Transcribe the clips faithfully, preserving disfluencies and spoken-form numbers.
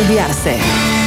desviarse.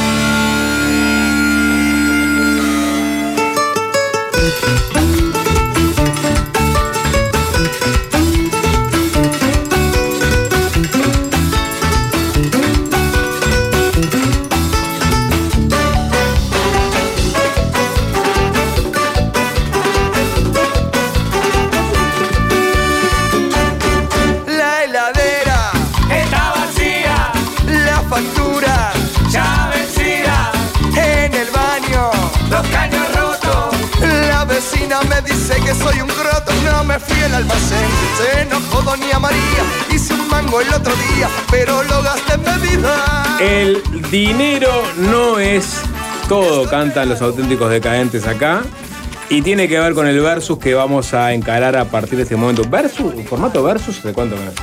Me dice que soy un croto, no me fui al almacén. Se enojó doña María, hice un mango el otro día, pero lo gasté en bebida. El dinero no es todo, cantan los auténticos decadentes acá. Y tiene que ver con el versus que vamos a encarar a partir de este momento. ¿Versus? ¿Formato versus? ¿De cuánto me hace?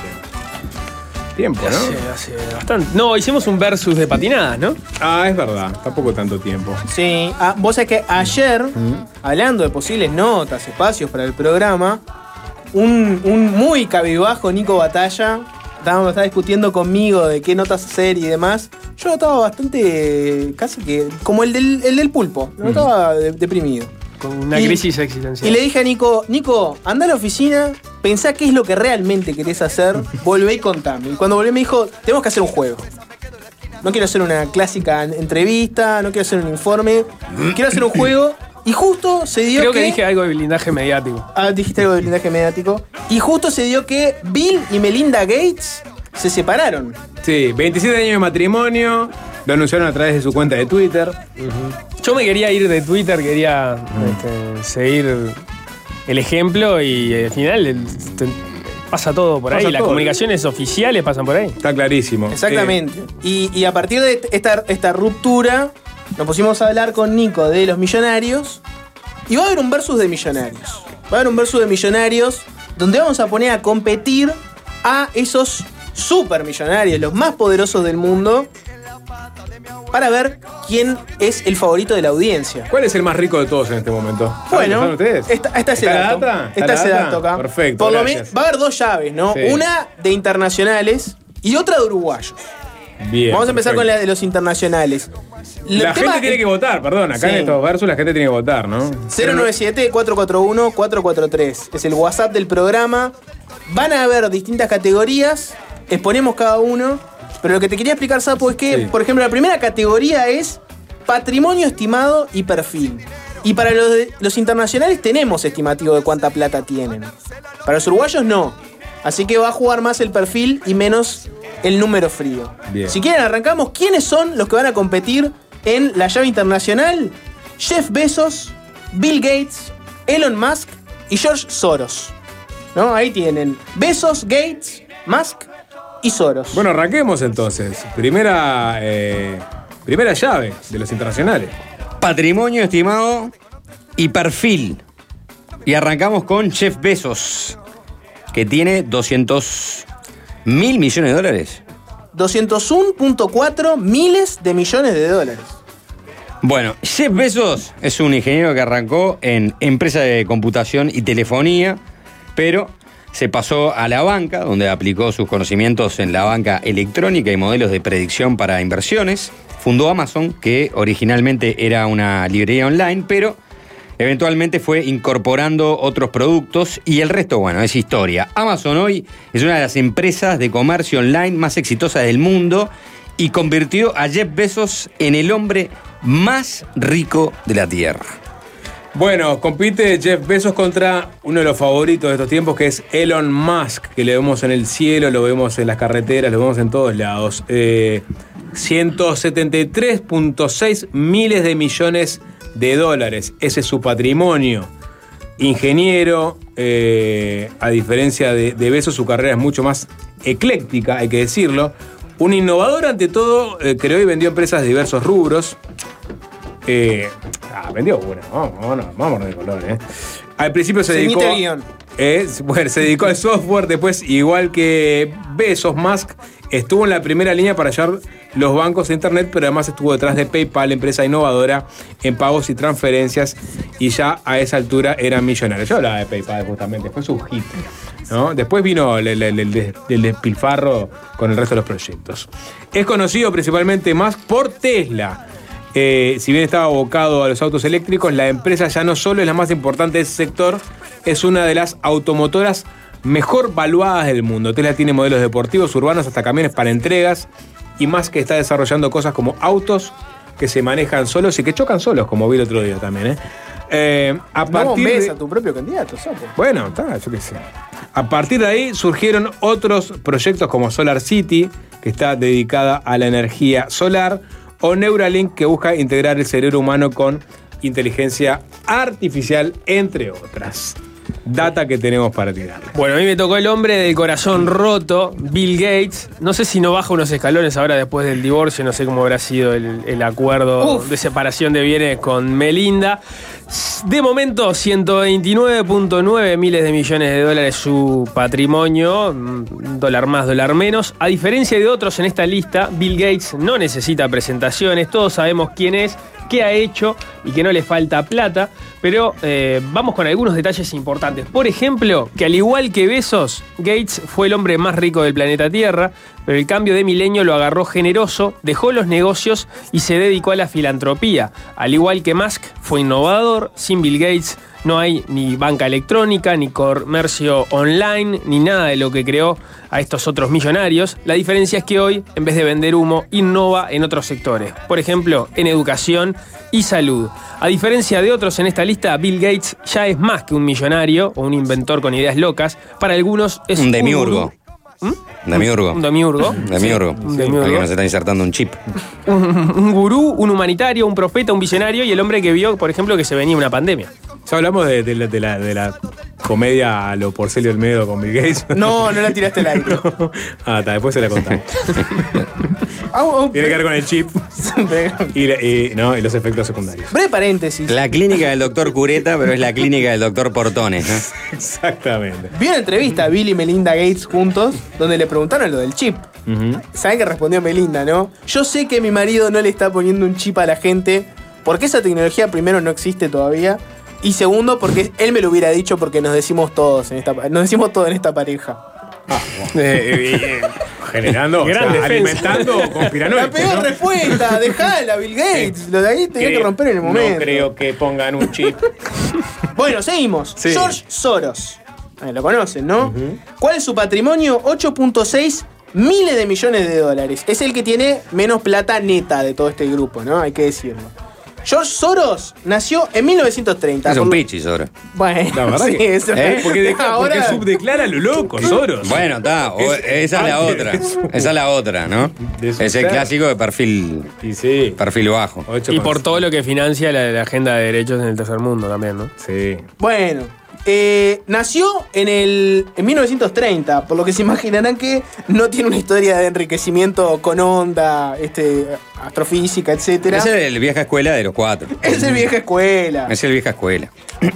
Tiempo, ¿no? Hace, hace bastante. No, hicimos un versus de patinadas, ¿no? Ah, es verdad. Tampoco tanto tiempo. Sí. Ah, vos sabés que ayer, ¿Mm? hablando de posibles notas, espacios para el programa, un, un muy cabibajo Nico Batalla estaba, estaba discutiendo conmigo de qué notas hacer y demás. Yo estaba bastante, casi que, como el del, el del pulpo. No estaba de, deprimido. Con una y, crisis existencial. Y le dije a Nico, Nico, anda a la oficina, pensá qué es lo que realmente querés hacer, volvé y contame. Y cuando volví me dijo, tenemos que hacer un juego. No quiero hacer una clásica entrevista, no quiero hacer un informe, quiero hacer un juego. Y justo se dio Creo que... que dije algo de blindaje mediático. Ah, dijiste algo de blindaje mediático. Y justo se dio que Bill y Melinda Gates se separaron. Sí, veintisiete años de matrimonio, lo anunciaron a través de su cuenta de Twitter. Uh-huh. Yo me quería ir de Twitter, quería uh-huh. este, seguir el ejemplo y al final el, este, pasa todo por ahí. Pasa Las todo. Comunicaciones oficiales pasan por ahí. Está clarísimo. Exactamente. Eh. Y, y a partir de esta, esta ruptura, nos pusimos a hablar con Nico de los millonarios. Y va a haber un versus de millonarios. Va a haber un versus de millonarios donde vamos a poner a competir a esos supermillonarios, los más poderosos del mundo, para ver quién es el favorito de la audiencia. ¿Cuál es el más rico de todos en este momento? Bueno, ustedes? Está, está ese ¿Está dato. Data? Está ese data? dato acá. Perfecto. Por lo menos va a haber dos llaves, ¿no? Sí. Una de internacionales y otra de uruguayos. Bien. Vamos a empezar perfecto. con la de los internacionales. El la gente tiene que votar, perdón. Acá sí. En estos versus la gente tiene que votar, ¿no? cero nueve siete, cuatro cuatro uno, cuatro cuatro tres. Es el WhatsApp del programa. Van a haber distintas categorías. Exponemos cada uno. Pero lo que te quería explicar, Sapo, es que, sí. por ejemplo, la primera categoría es patrimonio estimado y perfil. Y para los, de, los internacionales tenemos estimativo de cuánta plata tienen. Para los uruguayos no. Así que va a jugar más el perfil y menos el número frío. Bien. Si quieren, arrancamos. ¿Quiénes son los que van a competir en la llave internacional? Jeff Bezos, Bill Gates, Elon Musk y George Soros. ¿No? Ahí tienen Bezos, Gates, Musk y Soros. Bueno, arranquemos entonces. Primera, eh, primera llave de los internacionales. Patrimonio estimado y perfil. Y arrancamos con Jeff Bezos, que tiene doscientos mil millones de dólares. doscientos uno punto cuatro miles de millones de dólares. Bueno, Jeff Bezos es un ingeniero que arrancó en empresa de computación y telefonía, pero se pasó a la banca, donde aplicó sus conocimientos en la banca electrónica y modelos de predicción para inversiones. Fundó Amazon, que originalmente era una librería online, pero eventualmente fue incorporando otros productos y el resto, bueno, es historia. Amazon hoy es una de las empresas de comercio online más exitosas del mundo y convirtió a Jeff Bezos en el hombre más rico de la Tierra. Bueno, compite Jeff Bezos contra uno de los favoritos de estos tiempos, que es Elon Musk, que lo vemos en el cielo, lo vemos en las carreteras, lo vemos en todos lados. Eh, ciento setenta y tres punto seis miles de millones de dólares. Ese es su patrimonio. Ingeniero, eh, a diferencia de, de Bezos, su carrera es mucho más ecléctica, hay que decirlo. Un innovador ante todo, eh, creó y vendió empresas de diversos rubros. Eh, ah, vendió una, vamos, vamos, vamos de color, eh. Al principio se dedicó. Eh, bueno, se dedicó al software, después, igual que Bezos, Musk estuvo en la primera línea para hallar los bancos de internet, pero además estuvo detrás de PayPal, empresa innovadora en pagos y transferencias, y ya a esa altura era millonario. Yo hablaba de PayPal justamente, fue su hit. ¿no? Después vino el, el, el, el, el despilfarro con el resto de los proyectos. Es conocido principalmente más por Tesla. Eh, si bien estaba abocado a los autos eléctricos, la empresa ya no solo es la más importante de ese sector, es una de las automotoras mejor valuadas del mundo. Tesla tiene modelos deportivos, urbanos, hasta camiones para entregas, y más que está desarrollando cosas como autos que se manejan solos y que chocan solos, como vi el otro día también. ¿eh? Eh, a no partir ves de... a tu propio candidato, Sapo. Bueno, está, yo qué sé. A partir de ahí surgieron otros proyectos como Solar City, que está dedicada a la energía solar, o Neuralink, que busca integrar el cerebro humano con inteligencia artificial, entre otras. Data que tenemos para tirarle. Bueno, a mí me tocó el hombre del corazón roto, Bill Gates. No sé si no baja unos escalones ahora después del divorcio, no sé cómo habrá sido el, el acuerdo Uf. de separación de bienes con Melinda. De momento, ciento veintinueve punto nueve miles de millones de dólares su patrimonio, dólar más, dólar menos. A diferencia de otros en esta lista, Bill Gates no necesita presentaciones, todos sabemos quién es, qué ha hecho y que no le falta plata, pero eh, vamos con algunos detalles importantes. Por ejemplo, que al igual que Bezos, Gates fue el hombre más rico del planeta Tierra, pero el cambio de milenio lo agarró generoso, dejó los negocios y se dedicó a la filantropía. Al igual que Musk, fue innovador. Sin Bill Gates no hay ni banca electrónica, ni comercio online, ni nada de lo que creó a estos otros millonarios. La diferencia es que hoy, en vez de vender humo, innova en otros sectores. Por ejemplo, en educación y salud. A diferencia de otros en esta lista, Bill Gates ya es más que un millonario o un inventor con ideas locas. Para algunos es un demiurgo. Un ¿Mm? Demiurgo. Un demiurgo. Demiurgo. Sí, un demiurgo. Alguien nos está insertando un chip. Un, un gurú, un humanitario, un profeta, un visionario y el hombre que vio, por ejemplo, que se venía una pandemia. Ya hablamos de, de, la, de, la, de la comedia a lo Porcelio Olmedo con Bill Gates. No, no la tiraste al aire. No. Ah, está, después se la contamos. Tiene que ver con el chip y, y, no, y los efectos secundarios. Breve paréntesis. La clínica del doctor Cureta, pero es la clínica del doctor Portones, ¿no? Exactamente. Vi una entrevista a Bill y Melinda Gates juntos, donde le preguntaron lo del chip. Uh-huh. ¿Saben qué respondió Melinda, no? Yo sé que mi marido no le está poniendo un chip a la gente, porque esa tecnología primero no existe todavía, y segundo, porque él me lo hubiera dicho porque nos decimos todos en esta, nos decimos todos en esta pareja. Ah, bueno. eh, eh, generando, o sea, alimentando conspiranoicos. La peor ¿no? respuesta, dejala, Bill Gates. Sí. Lo de ahí tenía que romper en el momento. No creo que pongan un chip. Bueno, seguimos. Sí. George Soros. Ahí lo conocen, ¿no? Uh-huh. ¿Cuál es su patrimonio? ocho punto seis miles de millones de dólares. Es el que tiene menos plata neta de todo este grupo, ¿no? Hay que decirlo. George Soros nació en mil novecientos treinta. Es un pichi, Soros. Bueno, la verdad sí, que, eso ¿eh? porque, deja, ahora... porque subdeclara lo loco, Soros. Bueno, está. Esa es la otra. Esa es la otra, ¿no? Es el clásico de perfil, y sí. perfil bajo. Y por todo lo que financia la, la agenda de derechos en el tercer mundo también, ¿no? Sí. Bueno. Eh, nació en el en mil novecientos treinta, por lo que se imaginarán que no tiene una historia de enriquecimiento con onda, este, astrofísica, etcétera. Es el vieja escuela de los cuatro. Es el vieja escuela. Es el vieja escuela.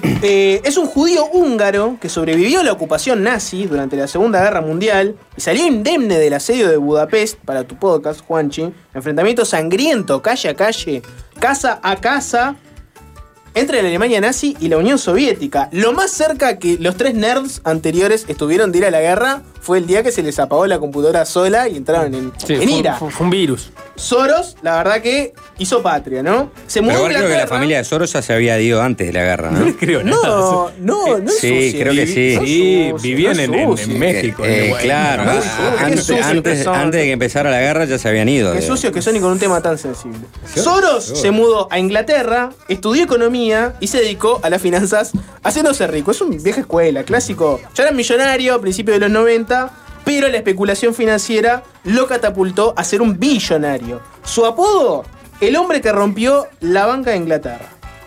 Eh, es un judío húngaro que sobrevivió a la ocupación nazi durante la Segunda Guerra Mundial y salió indemne del asedio de Budapest, para tu podcast, Juanchi. Enfrentamiento sangriento, calle a calle, casa a casa, entre la Alemania nazi y la Unión Soviética. Lo más cerca que los tres nerds anteriores estuvieron de ir a la guerra fue el día que se les apagó la computadora sola y entraron en, sí, en ira. Fue, fue un virus. Soros, la verdad que hizo patria, ¿no? Se mudó. Pero igual creo que la familia de Soros ya se había ido antes de la guerra, ¿no? No les creo nada. No, no, no es Sí, sucio. creo que sí. No sí, sucio, vivían no en, en, en México. Eh, en eh, claro, no, no, no, antes, antes, antes de que empezara la guerra ya se habían ido. Qué de... sucios que son y con un tema tan sensible. Soros se mudó a Inglaterra, estudió economía y se dedicó a las finanzas haciéndose rico. Es un vieja escuela, clásico. Ya era millonario a principios de los noventa, pero la especulación financiera lo catapultó a ser un billonario. Su apodo, el hombre que rompió la banca de Inglaterra.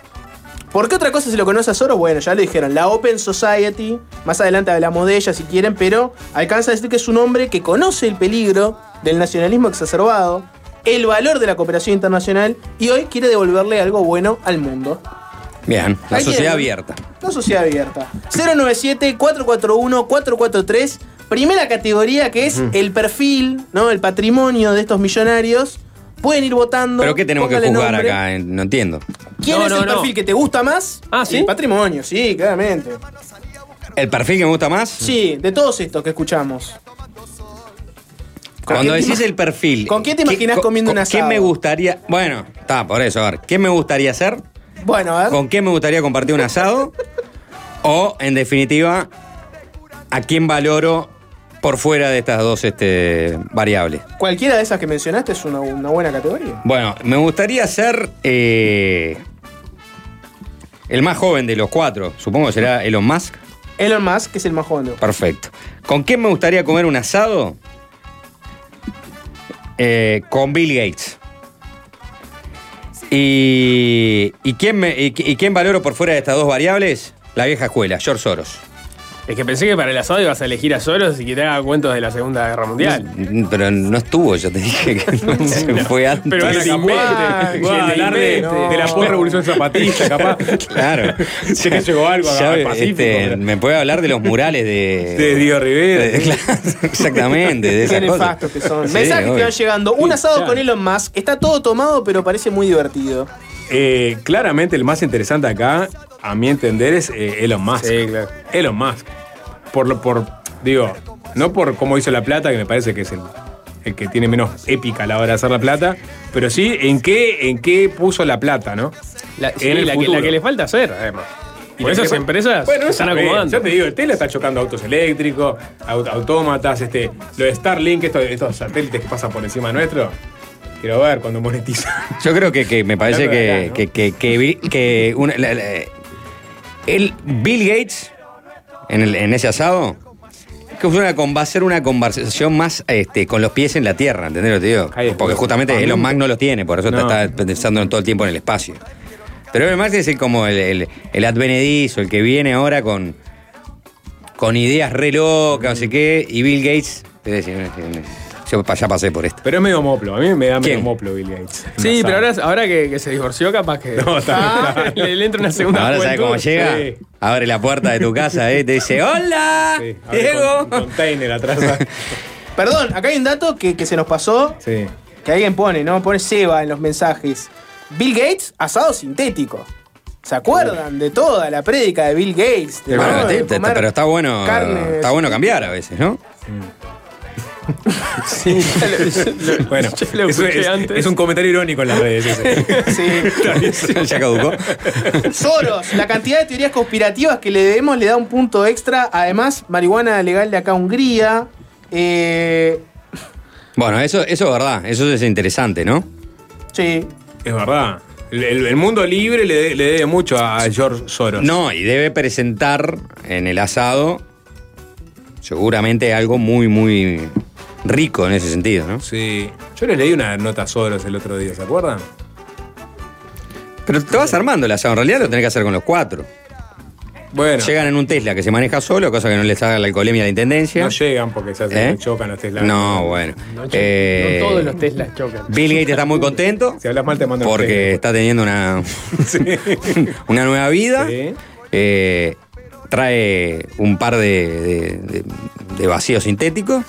¿Por qué otra cosa se lo conoce a Soros? Bueno, ya lo dijeron, la Open Society. Más adelante hablamos de ella si quieren, pero alcanza a decir que es un hombre que conoce el peligro del nacionalismo exacerbado, el valor de la cooperación internacional y hoy quiere devolverle algo bueno al mundo. Bien, la sociedad abierta. La sociedad abierta. cero nueve siete, cuatro cuatro uno, cuatro cuatro tres. Primera categoría que es uh-huh. el perfil, ¿no? El patrimonio de estos millonarios. Pueden ir votando. ¿Pero qué tenemos que juzgar nombre. acá? No entiendo. ¿Quién no, es no, el no. perfil que te gusta más? Ah, ¿sí? El patrimonio, sí, claramente. ¿El perfil que me gusta más? Sí, de todos estos que escuchamos. Cuando ¿Con decís quién el perfil. ¿Con quién te ¿qué- imaginás con- comiendo con un asado? ¿Qué me gustaría? Bueno, está, por eso, a ver. ¿Qué me gustaría hacer? Bueno, a ver. ¿Con quién me gustaría compartir un asado? O, en definitiva, ¿a quién valoro por fuera de estas dos este, variables? Cualquiera de esas que mencionaste es una, una buena categoría. Bueno, me gustaría ser eh, el más joven de los cuatro. Supongo que será Elon Musk. Elon Musk, que es el más joven. de- Perfecto. ¿Con quién me gustaría comer un asado? Eh, con Bill Gates. Y, y, quién me, y, y quién valoro por fuera de estas dos variables? La vieja escuela, George Soros. Es que pensé que para el asado ibas a elegir a Soros y que te haga cuentos de la Segunda Guerra Mundial. Pero no estuvo, yo te dije que no, se fue antes. Pero Van a que capaz, se van a invente, hablar que de, se invente. de la post-revolución zapatista, capaz. Claro. Sé que llegó algo acá Ya, al Pacífico. este, me puede hablar de los murales de. De Diego Rivera. de- claro, exactamente, de Qué esas cosas. nefastos que son. Sí, Mensajes que obvio. van llegando. Un asado ya. con Elon Musk. Está todo tomado, pero parece muy divertido. Eh, claramente el más interesante acá, a mi entender, es eh, Elon Musk. Sí, claro. Elon Musk. Por, lo- por, digo, no por cómo hizo la plata, que me parece que es el, el que tiene menos épica a la hora de hacer la plata, pero sí en qué, en qué puso la plata, ¿no? La, sí, En el la, que, futuro. la que le falta hacer, además. Y Por la esas que- empresas bueno, se están esa vez, acomodando. Ya te digo, el Tesla está chocando autos eléctricos, aut- autómatas, este, lo de Starlink, estos, estos satélites que pasan por encima nuestro. Quiero ver cuando monetizan. Yo creo que, que me parece Hablando de que, acá, ¿no? que, que, que Bill- que una- la- la- el Bill Gates en, el- en ese asado que fue una, con- va a ser una conversación más este, con los pies en la tierra, ¿entendés lo que te digo? Ahí está. Porque justamente Elon Musk no los tiene, por eso No. está pensando en todo el tiempo en el espacio. Pero Elon Musk es el, como el, el, el advenedizo, el que viene ahora con, con ideas re locas, no sé qué, y Bill Gates, es decir, yo ya pasé por esto. Pero es medio moplo, a mí me da medio ¿Quién? moplo Bill Gates. Sí, No pero sabe. ahora, ahora que, que se divorció, capaz que. No, está- Ah, le, le entra una segunda Ahora sabes juventud. cómo llega, Sí. abre la puerta de tu casa ¿eh? y te dice, ¡hola! Sí, abre ¡Diego! con- un container atrás. Perdón, acá hay un dato que, que se nos pasó, Sí. que alguien pone, ¿no? Pone Seba en los mensajes. Bill Gates, asado sintético. ¿Se acuerdan de toda la prédica de Bill Gates? De, Bueno, ¿no? te- de te- comer pero está bueno, carne está bueno cambiar a veces, ¿no? Sí, ya lo- Bueno, ya lo eso escuché es, antes. es un comentario irónico en las redes. ese. Sí. ya caducó. Soros, la cantidad de teorías conspirativas que le debemos le da un punto extra. Además, marihuana legal de acá a Hungría. Eh, Bueno, eso, eso es verdad, eso es interesante, ¿no? sí. Es verdad. El, el- el mundo libre le, de- le debe mucho a George Soros. No, y debe presentar en el asado seguramente algo muy, muy rico en ese sentido, ¿no? Sí. Yo le leí una nota a Soros el otro día, ¿se acuerdan? Pero te vas armando el asado, en realidad lo tenés que hacer con los cuatro. Bueno, Llegan en un Tesla que se maneja solo, cosa que no les haga la alcoholemia a la intendencia. no llegan porque se hacen, ¿Eh? chocan los Tesla. No, bueno. No, cho- Eh, no todos los Teslas chocan. Bill Gates está muy contento Si hablas mal te mandan porque está teniendo una, una nueva vida. Sí. Eh, trae un par de, de- de- de vacíos sintéticos.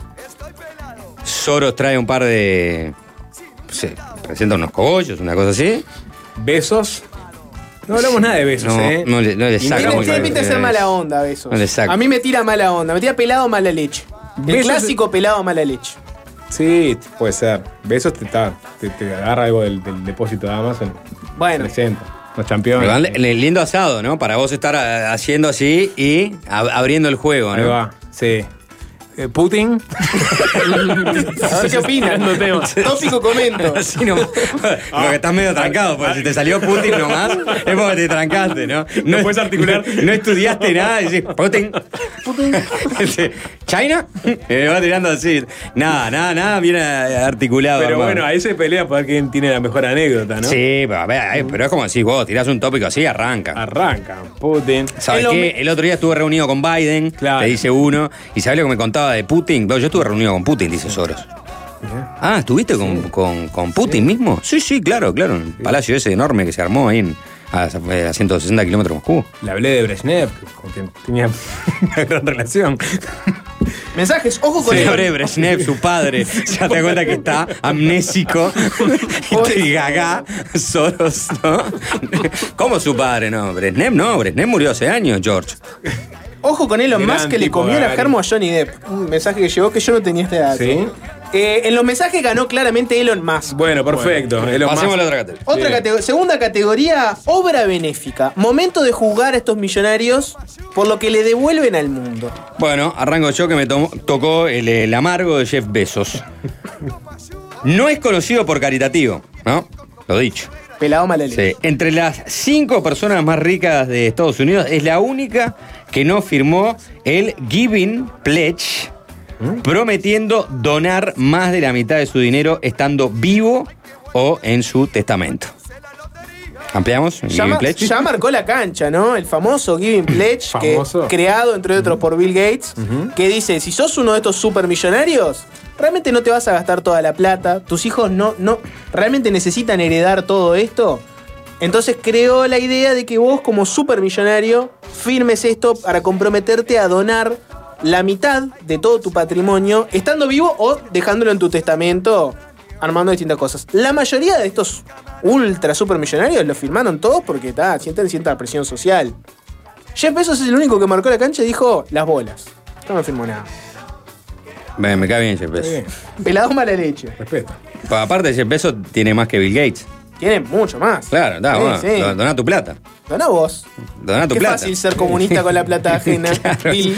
Soros trae un par de. No sé, presenta unos cogollos, una cosa así. Besos. No hablamos nada de besos, No, ¿eh? no le, no le Y saca Tiene, muy tiene bien. pinta de ser mala onda, besos. No le saco. A mí me tira mala onda. Me tira pelado mala leche. El Besos- clásico pelado mala leche. Sí, puede ser. Besos te, ta- te, te agarra algo del, del depósito de Amazon. Bueno. Presenta. Los campeones. Igual, le- lindo asado, ¿no? Para vos estar a- haciendo así y ab- abriendo el juego, Ahí ¿no? va. Sí. Eh, Putin. A ver qué opinan. Cambiando temas. Tópico comento. Así nomás. Porque estás medio trancado, porque si te salió Putin nomás, es porque te trancaste, ¿no? No puedes articular. No estudiaste nada, y decís, Putin. Este, ¿China? Me va tirando así. Nada, nada, nada, bien articulado. Pero hermano. bueno, ahí se pelea para ver quién tiene la mejor anécdota, ¿no? Sí, pero, a ver, eh, pero es como decís vos, tirás un tópico así, arranca. Arranca. Putin. ¿Sabes El qué? hombre- El otro día estuve reunido con Biden, Claro. te dice uno, y ¿sabés lo que me contaba de Putin? No, yo estuve reunido con Putin, dice Soros. Ah, ¿estuviste con, con- con Putin mismo? Sí, sí, claro, claro. En el palacio ese enorme que se armó ahí en, a, a ciento sesenta kilómetros de Moscú. Le hablé de Brezhnev, con quien tenía una gran relación. Mensajes, ojo con Sí, el. abre Brezhnev, su padre. Ya te das cuenta que está amnésico. Y te gaga Soros, ¿no? ¿Cómo su padre? No, Brezhnev no, Brezhnev murió hace años, George. Ojo con Elon Gran Musk que le tipo, comió la Gary. germo a Johnny Depp. Un mensaje que llegó que yo no tenía este dato. ¿Sí? Eh, en los mensajes ganó claramente Elon Musk. Bueno, perfecto. Elon Pasemos Musk. a la otra categoría. Otra Sí. catego- segunda categoría, obra benéfica. Momento de juzgar a estos millonarios por lo que le devuelven al mundo. Bueno, arranco yo que me tomo- tocó el, el amargo de Jeff Bezos. No es conocido por caritativo, ¿no? Lo dicho. Pelado mala leche. Sí. Entre las cinco personas más ricas de Estados Unidos, es la única que no firmó el Giving Pledge, prometiendo donar más de la mitad de su dinero estando vivo o en su testamento. ¿Ampliamos? el Ya, Giving ma- Pledge? ya marcó la cancha, ¿no? El famoso Giving Pledge, que, Famoso. creado entre otros por Bill Gates, que dice, si sos uno de estos supermillonarios, realmente no te vas a gastar toda la plata, tus hijos no, no, realmente necesitan heredar todo esto. Entonces creó la idea de que vos como supermillonario firmes esto para comprometerte a donar la mitad de todo tu patrimonio, estando vivo o dejándolo en tu testamento, armando distintas cosas. La mayoría de estos ultra supermillonarios lo firmaron todos porque ta, sienten cierta presión social. Jeff Bezos es el único que marcó la cancha y dijo las bolas. Yo no firmó nada. Me, me cae bien Jeff Bezos. Bien, Pelado mala leche. respeto. Pa- Aparte, Jeff Bezos tiene más que Bill Gates. Tienen mucho más. Claro, está, Sí, bueno, sí. do- doná tu plata. Doná vos. Doná tu Qué plata. fácil ser comunista con la plata ajena. Claro. Bill.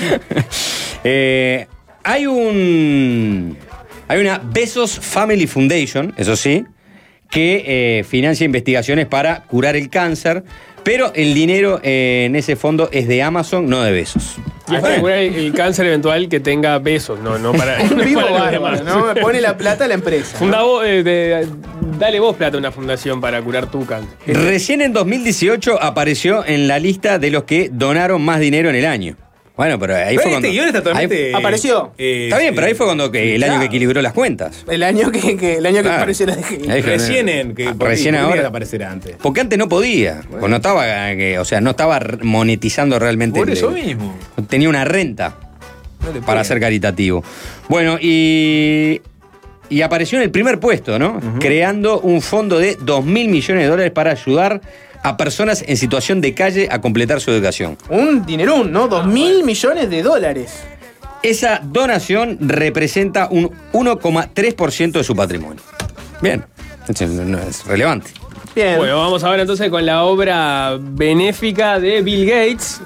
Eh, hay un. Hay una Bezos Family Foundation, eso sí, que eh, financia investigaciones para curar el cáncer, pero el dinero eh, en ese fondo es de Amazon, no de Bezos. Y es para curar el, el cáncer eventual que tenga Bezos, no, no para, Un no vivo para los bárbaro, demás. ¿no? Me pone la plata a la empresa. Funda vos, eh, de- dale vos plata a una fundación para curar tu cáncer. Recién en dos mil dieciocho apareció en la lista de los que donaron más dinero en el año. Bueno, pero ahí Pero fue este cuando. guión está totalmente. ahí- Apareció. eh, está bien, pero ahí fue cuando que, el año Claro. que equilibró las cuentas. El año que, que- el año que Claro. apareció la D G I. Ahí- Recién en. Que, Ah, recién podría ahora. aparecer antes. Porque antes no podía. Pues no estaba, eh, o sea, no estaba r- monetizando realmente. Por el- eso mismo. Tenía una renta No le para puede. ser caritativo. Bueno, y. Y apareció en el primer puesto, ¿no? Creando un fondo de dos mil millones de dólares para ayudar a personas en situación de calle a completar su educación. Un dinerón, ¿no? Dos mil millones de dólares. Esa donación representa un uno coma tres por ciento de su patrimonio. Bien, es, no es relevante. Bien. Bueno, vamos ahora entonces con la obra benéfica de Bill Gates,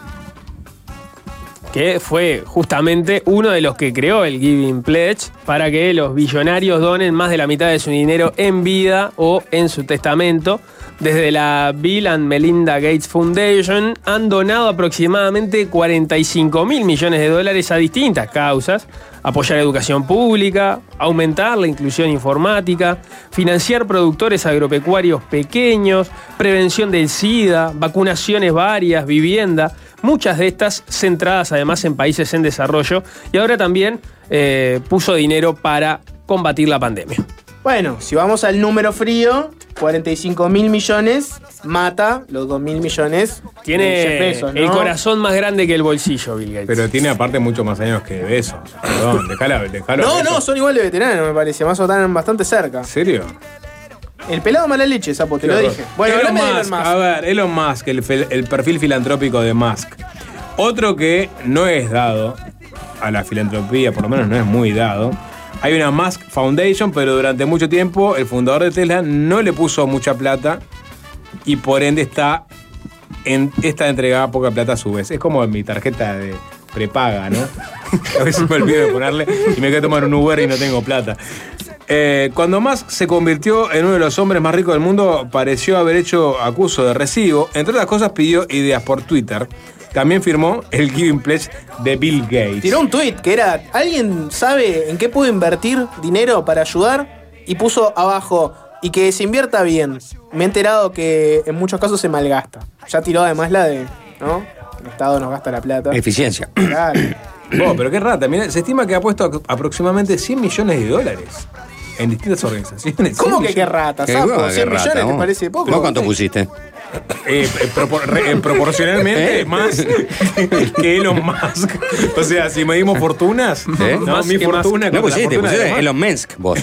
que fue justamente uno de los que creó el Giving Pledge para que los billonarios donen más de la mitad de su dinero en vida o en su testamento. Desde la Bill and Melinda Gates Foundation han donado aproximadamente cuarenta y cinco mil millones de dólares a distintas causas: apoyar educación pública, aumentar la inclusión informática, financiar productores agropecuarios pequeños, prevención del SIDA, vacunaciones varias, vivienda, muchas de estas centradas además en países en desarrollo, y ahora también eh, puso dinero para combatir la pandemia. Bueno, si vamos al número frío, cuarenta y cinco mil millones mata los dos mil millones. de Jeff Tiene Bezos, ¿no? el corazón más grande que el bolsillo, Bill Gates. Pero tiene aparte mucho más años que Besos. Perdón, dejala, dejalo. a No, Bezos. no, son igual de veteranos, me parece. Más o menos están bastante cerca. ¿En serio? El pelado mala leche, sapo, te lo dije. Bueno, Elon hablame de Musk, Elon Musk. a ver, Elon Musk, el, fel- el perfil filantrópico de Musk. Otro que no es dado a la filantropía, por lo menos no es muy dado. Hay una Musk Foundation, pero durante mucho tiempo el fundador de Tesla no le puso mucha plata y por ende está, en, está entregada poca plata a su vez. Es como mi tarjeta de prepaga, ¿no? A veces me olvido de ponerle y me quedo a tomar un Uber y no tengo plata. Eh, cuando Musk se convirtió en uno de los hombres más ricos del mundo, pareció haber hecho acuso de recibo. Entre otras cosas, pidió ideas por Twitter. También firmó el Giving Pledge de Bill Gates. Tiró un tweet que era: ¿alguien sabe en qué puedo invertir dinero para ayudar? Y puso abajo: y que se invierta bien. Me he enterado que en muchos casos se malgasta. Ya tiró además la de, ¿no? El Estado nos gasta la plata. Eficiencia. Claro. Oh, pero qué rata. Mirá, se estima que ha puesto ac- aproximadamente cien millones de dólares en distintas organizaciones. ¿Cómo cien que qué millones. rata, Qué sapo? bueno, qué cien rata, millones, ¿te vos. parece poco? ¿Vos cuánto Sí. pusiste? eh, eh, propor- re- eh, proporcionalmente más que Elon Musk. O sea, si medimos fortunas, ¿Eh? no, Más mi que fortuna No contra la pusiste, fortuna de pusiste Elon Elon Musk, vos.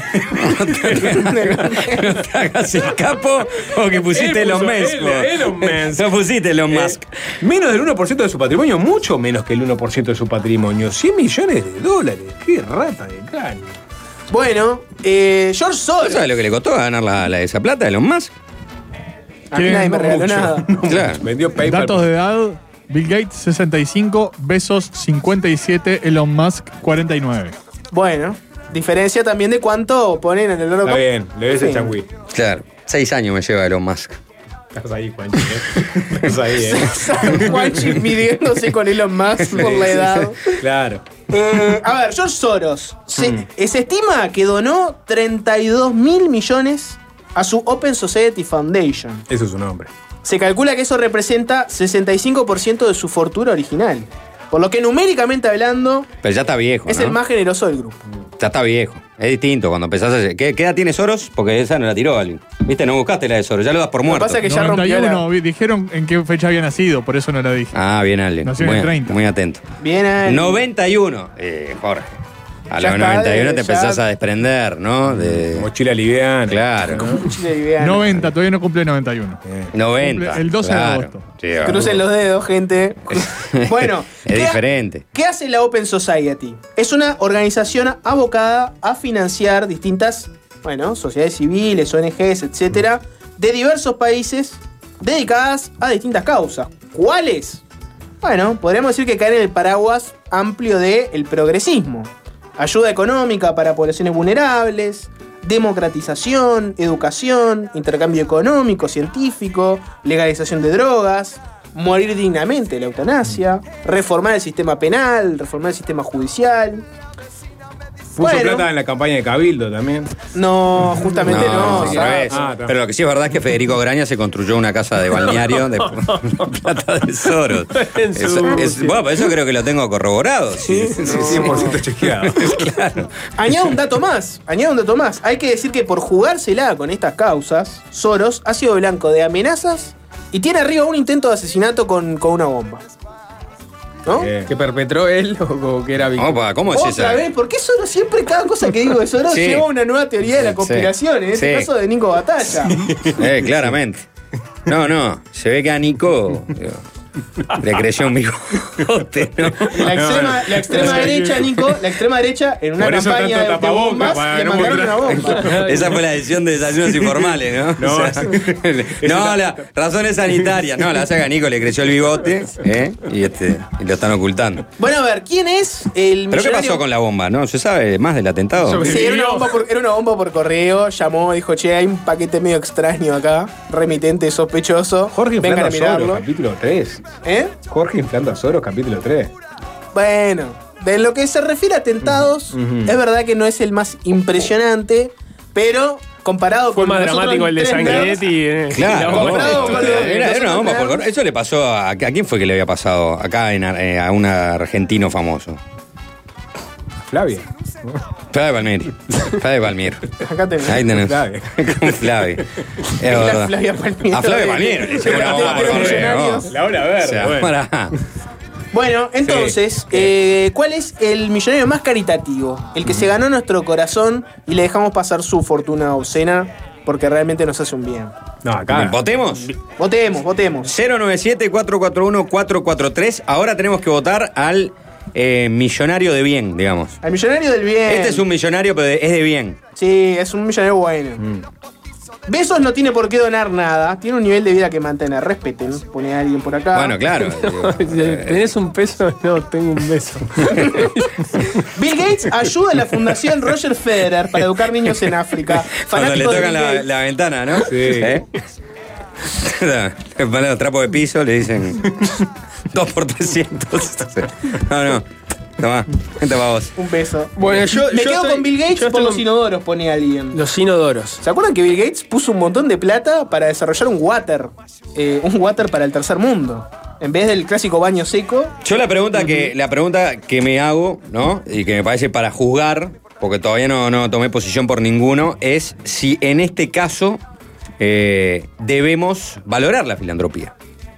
No te hagas el capo o que pusiste Él Elon puso Musk. Elon- vos. Elon Musk. No pusiste Elon Eh, Musk. menos del uno por ciento de su patrimonio, mucho menos que el uno por ciento de su patrimonio. cien millones de dólares. Qué rata de caño. Bueno, eh, George Soros. ¿Sabes lo que le costó ganar la, la- esa plata a Elon Musk? A mí nadie me regaló Mucho. nada. Claro. Vendió PayPal. Datos de edad: Bill Gates sesenta y cinco, Bezos cincuenta y siete, Elon Musk cuarenta y nueve. Bueno, diferencia también de cuánto ponen en el oro. Está bien, le ves el Sí. changüí. Claro. Seis años me lleva Elon Musk. Estás ahí, Juanchi. ¿eh? Estás ahí, ¿eh? Juanchi midiéndose con Elon Musk por la edad. Claro. Eh, a ver, George Soros. Se, Mm. se estima que donó treinta y dos mil millones a su Open Society Foundation. Eso es su nombre. Se calcula que eso representa sesenta y cinco por ciento de su fortuna original. Por lo que numéricamente hablando, Pero ya está viejo, es ¿no? el más generoso del grupo. Ya está viejo. Es distinto cuando empezás a... ¿Qué, qué edad tiene Soros? Porque esa no la tiró alguien. ¿Viste? No buscaste la de Soros. Ya lo das por Lo que muerto. pasa es que ya rompió noventa y la... uno, vi- dijeron en qué fecha había nacido, por eso no la dije. Ah, bien, Allen. Nació en Muy, el treinta. muy atento. Bien ahí. noventa y uno. Eh, Jorge. A Ya los está, noventa y uno de- te ya- empezás a desprender, ¿no? De... Mochila liviana. Claro. Chile liviano. noventa, todavía no cumple noventa y uno. noventa. Cumple el doce de claro. agosto. Sí, va. Crucen los dedos, gente. Bueno, Es ¿qué ha- diferente. ¿Qué hace la Open Society? Es una organización abocada a financiar distintas, bueno, sociedades civiles, O N Ges, etcétera, de diversos países dedicadas a distintas causas. ¿Cuáles? Bueno, podríamos decir que caen en el paraguas amplio del progresismo. Ayuda económica para poblaciones vulnerables, democratización, educación, intercambio económico, científico, legalización de drogas, morir dignamente, la eutanasia, reformar el sistema penal, reformar el sistema judicial. Puso Bueno. plata en la campaña de Cabildo también. No, justamente no. al ¿sabes? revés. Ah, está. Pero lo que sí es verdad es que Federico Graña se construyó una casa de balneario de plata de Soros. En su- Eso, es- bueno, por eso creo que lo tengo corroborado. Sí, sí, sí, cien por ciento chequeado. claro. Añado un dato más, añado un dato más. Hay que decir que por jugársela con estas causas, Soros ha sido blanco de amenazas y tiene arriba un intento de asesinato con, con una bomba. ¿No? Bien. ¿Que perpetró él o que era víctima? Opa, ¿cómo es Otra esa? vez, ¿por qué Soros siempre cada cosa que digo de Soros Sí. lleva una nueva teoría de la Sí. conspiración? En este Sí. caso de Nico Batalla. Eh, claramente. No, no. Se ve que a Nico digo, le creció un bigote, ¿no? La extrema, la extrema derecha, Nico, la extrema derecha, en una Por eso campaña tanto de, de tapaboca, bombas, para le no mandaron una mostrar. bomba. Esa fue la decisión de desayunos informales, ¿no? No, O sea, no, la razones sanitarias. No, la saga a Nico le creció el bigote, ¿eh? Y, este, y lo están ocultando. Bueno, a ver, ¿quién es el ¿Pero qué millonario? pasó con la bomba? ¿No? ¿Se sabe más del atentado? Sí, era una, bomba por, era una bomba por correo, llamó, dijo, che, hay un paquete medio extraño acá, remitente sospechoso, Jorge vengan inflando a a Soros, mirarlo. capítulo tres. ¿Eh? Jorge inflando a Soros, capítulo tres. Bueno, de lo que se refiere a atentados, es verdad que no es el más impresionante, pero comparado Fue con más nosotros dramático el de tres nerds, Sanguinetti. eh. Claro, La bomba. Comparado con lo de era, era una bomba nosotros por correo. Eso le pasó a, ¿a quién fue que le había pasado? Acá en, Ar- eh, a un argentino famoso. Flavia. Flavio Palmieri. Flavio Palmieri. Acá tenés. Ahí tenés. Flavio. Con Flavio. Es La verdad. Flavia Palmieri. A Flavio Palmieri le hicieron una bomba por De correo. Millonarios. La hora verde. O sea, bueno. para- Bueno, entonces, eh, ¿cuál es el millonario más caritativo? El que se ganó nuestro corazón y le dejamos pasar su fortuna obscena porque realmente nos hace un bien. No, acá. ¿Votemos? Votemos, votemos. cero nueve siete, cuatro cuatro uno, cuatro cuatro tres. Ahora tenemos que votar al eh, millonario de bien, digamos. Al millonario del bien. Este es un millonario, pero de- es de bien. Sí, es un millonario bueno. Mm. Bezos no tiene por qué donar nada. Tiene un nivel de vida que mantener. Respeten. Pone a alguien por acá. Bueno, claro. ¿Tenés un peso? No, tengo un beso. Bill Gates ayuda a la fundación Roger Federer para educar niños en África. Cuando le Fanático de tocan Bill la, Gates. la ventana, ¿no? Sí. ¿Eh? Le ponen los trapos de piso, le dicen dos por trescientos. No, no. Tomá, vente para vos. Un beso. Bueno, yo- Me yo quedo estoy- con Bill Gates yo por estoy los con- inodoros, pone alguien. Los inodoros. ¿Se acuerdan que Bill Gates puso un montón de plata para desarrollar un water? Eh, un water para el tercer mundo. En vez del clásico baño seco. Yo la pregunta que, la pregunta que me hago, ¿no? Y que me parece para juzgar, porque todavía no, no tomé posición por ninguno, es si en este caso eh, debemos valorar la filantropía.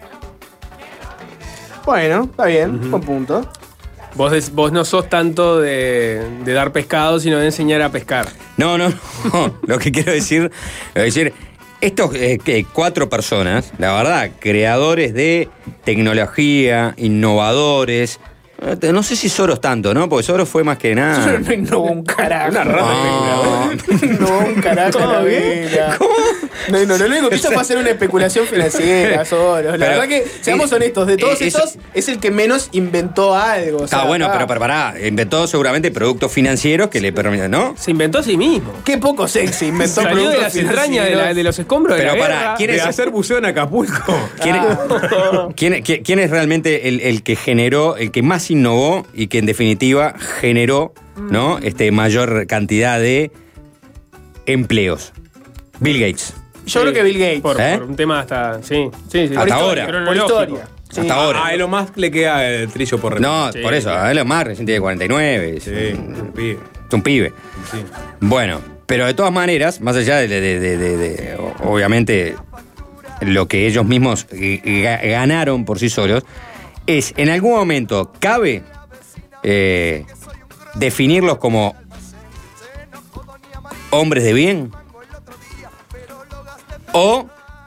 Bueno, está bien, uh-huh. Buen punto. Vos, des, vos no sos tanto de, de dar pescado, sino de enseñar a pescar. No, no, no. Lo que quiero decir, es decir, estos eh, cuatro personas, la verdad, creadores de tecnología, innovadores. No sé si Soros tanto, ¿no? Porque Soros fue más que nada. Soros no innovó un carajo. Una rata no. No un carajo a la vela. ¿Cómo? No, no, lo único que hizo fue hacer una especulación financiera, Soros. La pero, verdad que, seamos honestos, de todos es, estos, es el que menos inventó algo. Está o sea, bueno, ah. pero, pero pará, inventó seguramente productos financieros que le permiten, ¿no? Se inventó a sí mismo. Qué poco sexy inventó Salió productos de las entrañas de, la, de los escombros pero de la pará, guerra. ¿quién es hacer buceo en Acapulco? ¿Quién, ah. ¿quién, quién, ¿Quién es realmente el, el que generó, el que más innovó y que en definitiva generó, ¿no? Este, mayor cantidad de empleos? Bill Gates. Yo sí, creo que Bill Gates. Por, ¿Eh? por un tema hasta. Sí, sí, sí. Hasta por ahora. Historia, por historia. Sí. Hasta ahora. A Elon Musk le queda el trillo por repetir. No, sí, por eso. A Elon Musk recién tiene cuarenta y nueve. Sí, es un pibe. Es un pibe. Sí. Bueno, pero de todas maneras, más allá de, de, de, de, de, de obviamente, lo que ellos mismos ganaron por sí solos, es, en algún momento, cabe eh, definirlos como hombres de bien. O,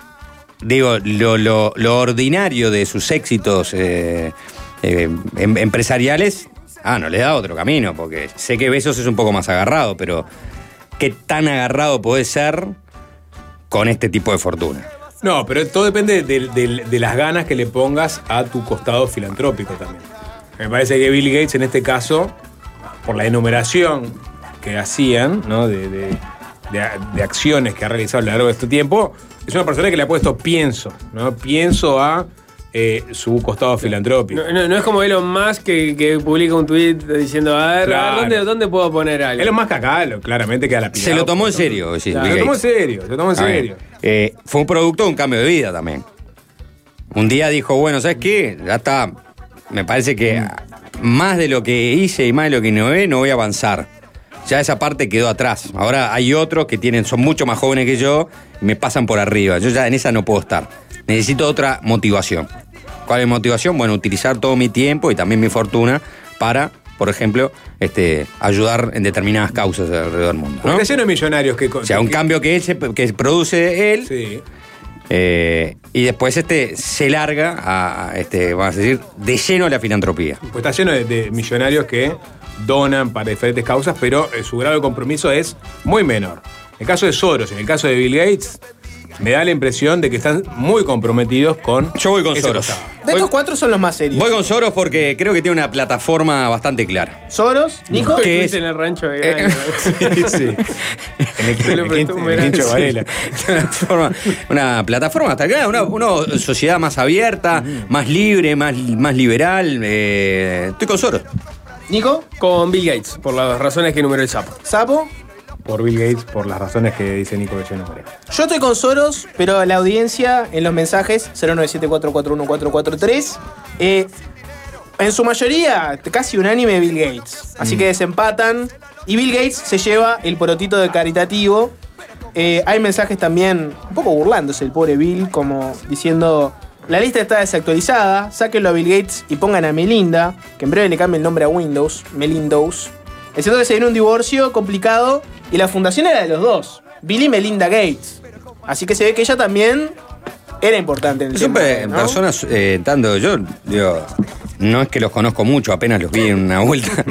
digo, lo, lo, lo ordinario de sus éxitos eh, eh, em, empresariales, ah, no les da otro camino, porque sé que Bezos es un poco más agarrado, pero ¿qué tan agarrado podés ser con este tipo de fortuna? No, pero todo depende de, de, de las ganas que le pongas a tu costado filantrópico también. Me parece que Bill Gates, en este caso, por la enumeración que hacían, ¿no? de, de De, de acciones que ha realizado a lo largo de este tiempo, es una persona que le ha puesto pienso, ¿no? Pienso a eh, su costado filantrópico. No, no, no es como Elon Musk que, que publica un tweet diciendo, a ver, claro. a ver ¿dónde, ¿dónde puedo poner algo? Elon Musk acá lo, claramente queda lapidado. Se lo tomó en serio. Sí, claro. Se lo tomó en serio, se lo tomó en serio. Eh, fue un producto de un cambio de vida también. Un día dijo, bueno, ¿sabes qué? Ya está, me parece que más de lo que hice y más de lo que innové, no voy a avanzar. Ya esa parte quedó atrás. Ahora hay otros que tienen, son mucho más jóvenes que yo y me pasan por arriba. Yo ya en esa no puedo estar. Necesito otra motivación. ¿Cuál es mi motivación? Bueno, utilizar todo mi tiempo y también mi fortuna para, por ejemplo, este, ayudar en determinadas causas alrededor del mundo, ¿no? Porque lleno de millonarios que... O sea, un que, cambio que, él se, que produce él. Sí. Eh, y después este se larga a, este, vamos a decir, de lleno a la filantropía. Pues está lleno de, de millonarios que donan para diferentes causas, pero eh, su grado de compromiso es muy menor. En el caso de Soros, en el caso de Bill Gates, me da la impresión de que están muy comprometidos con... Yo voy con Soros. Costado. De estos cuatro son los más serios. Voy con Soros porque creo que tiene una plataforma bastante clara. Soros, Nico. ¿Qué es? En el rancho de eh, sí, sí. En el, en el, en el Quincho Varela. Una, una plataforma hasta acá, una, una sociedad más abierta, uh-huh. más libre, más, más liberal. Eh, estoy con Soros. Nico. Con Bill Gates, por las razones que enumeró el Sapo. Sapo. Por Bill Gates, por las razones que dice Nico que yo no creo. Yo estoy con Soros, pero la audiencia en los mensajes cero nueve siete cuatro cuatro uno cuatro cuatro tres eh, en su mayoría casi unánime Bill Gates. Así mm. que desempatan y Bill Gates se lleva el porotito de caritativo. Eh, hay mensajes también un poco burlándose el pobre Bill, como diciendo: la lista está desactualizada, sáquenlo a Bill Gates y pongan a Melinda, que en breve le cambie el nombre a Windows, Melindows. Es cierto que se viene un divorcio complicado y la fundación era de los dos, Bill y Melinda Gates. Así que se ve que ella también era importante en el tema, siempre, ¿no? Personas, eh, tanto yo, digo, no es que los conozco mucho, apenas los vi en una vuelta,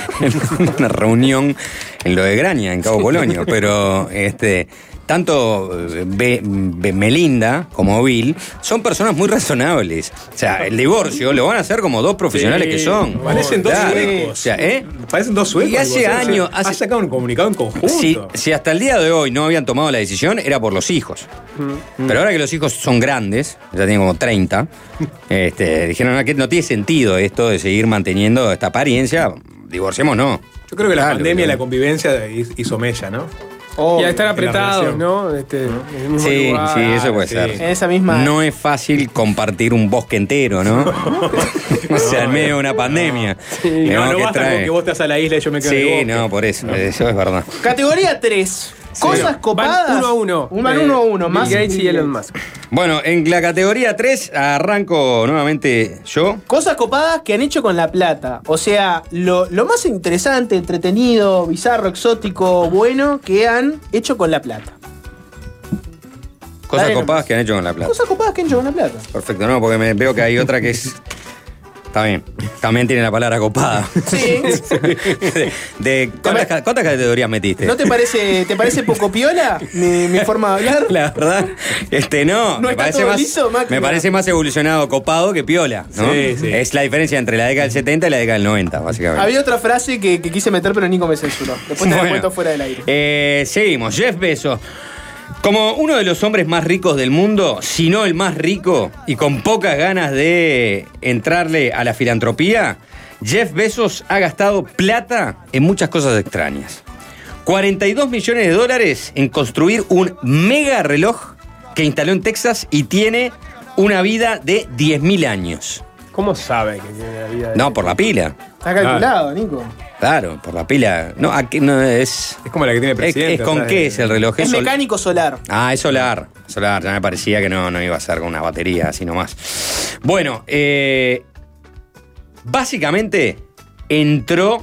en una reunión en lo de Graña, en Cabo Polonio, pero este... tanto Be, Be, Melinda como Bill son personas muy razonables. O sea, el divorcio lo van a hacer como dos profesionales sí, que son. Parecen dos claro. suecos. O sea, ¿eh? Parecen dos suecos. Y hace años... Ha sacado un comunicado en conjunto. Si, si hasta el día de hoy no habían tomado la decisión, era por los hijos. Mm. Pero ahora que los hijos son grandes, ya tienen como treinta, este, dijeron que no tiene sentido esto de seguir manteniendo esta apariencia. Divorciemos, no. Yo creo que la claro, pandemia y la convivencia hizo mella, ¿no? Oh, y a estar apretados, ¿no? Este, en el sí, lugar. sí, eso puede sí. ser. En esa misma... No es fácil compartir un bosque entero, ¿no? No, sea, en medio de una pandemia. Y no, no que basta trae. con que vos te vas a la isla y yo me quedo en el Sí, bosque. no, por eso, eso es verdad. Categoría tres. Cosas copadas. Van uno a uno. Van Eh, uno a uno. Bill Más Gates y Elon Musk. Bueno, en la categoría tres arranco nuevamente yo. Cosas copadas que han hecho con la plata. O sea, lo, lo más interesante, entretenido, bizarro, exótico, bueno que han hecho con la plata. Cosas Dale copadas nomás. que han hecho con la plata. Cosas copadas que han hecho con la plata. Perfecto, no, porque me veo que hay otra que es. Está bien. También tiene la palabra copada. Sí. de, de- ¿cuántas, ca- cuántas categorías metiste? ¿No te parece, te parece poco piola mi, mi forma de hablar? La verdad, este no, ¿No me, está parece todo más, liso, Máquina? me parece más evolucionado copado que piola, ¿no? Sí, sí. Es la diferencia entre la década del setenta y la década del noventa, básicamente. Había otra frase que, que quise meter, pero Nico me censuró. Después te la Bueno, cuento fuera del aire. eh, seguimos, Jeff Bezos. Como uno de los hombres más ricos del mundo, si no el más rico, y con pocas ganas de entrarle a la filantropía, Jeff Bezos ha gastado plata en muchas cosas extrañas. cuarenta y dos millones de dólares en construir un mega reloj que instaló en Texas y tiene una vida de diez mil años. ¿Cómo sabe que tiene la vida de No, por la pila. Está calculado, Nico. Claro, por la pila. No, aquí no es. Es como la que tiene el Es, presidente. es con atrás qué de- es el reloj. Es sol- mecánico solar. Ah, es solar. Solar, ya me parecía que no, no iba a ser con una batería, así nomás. Bueno, eh, básicamente entró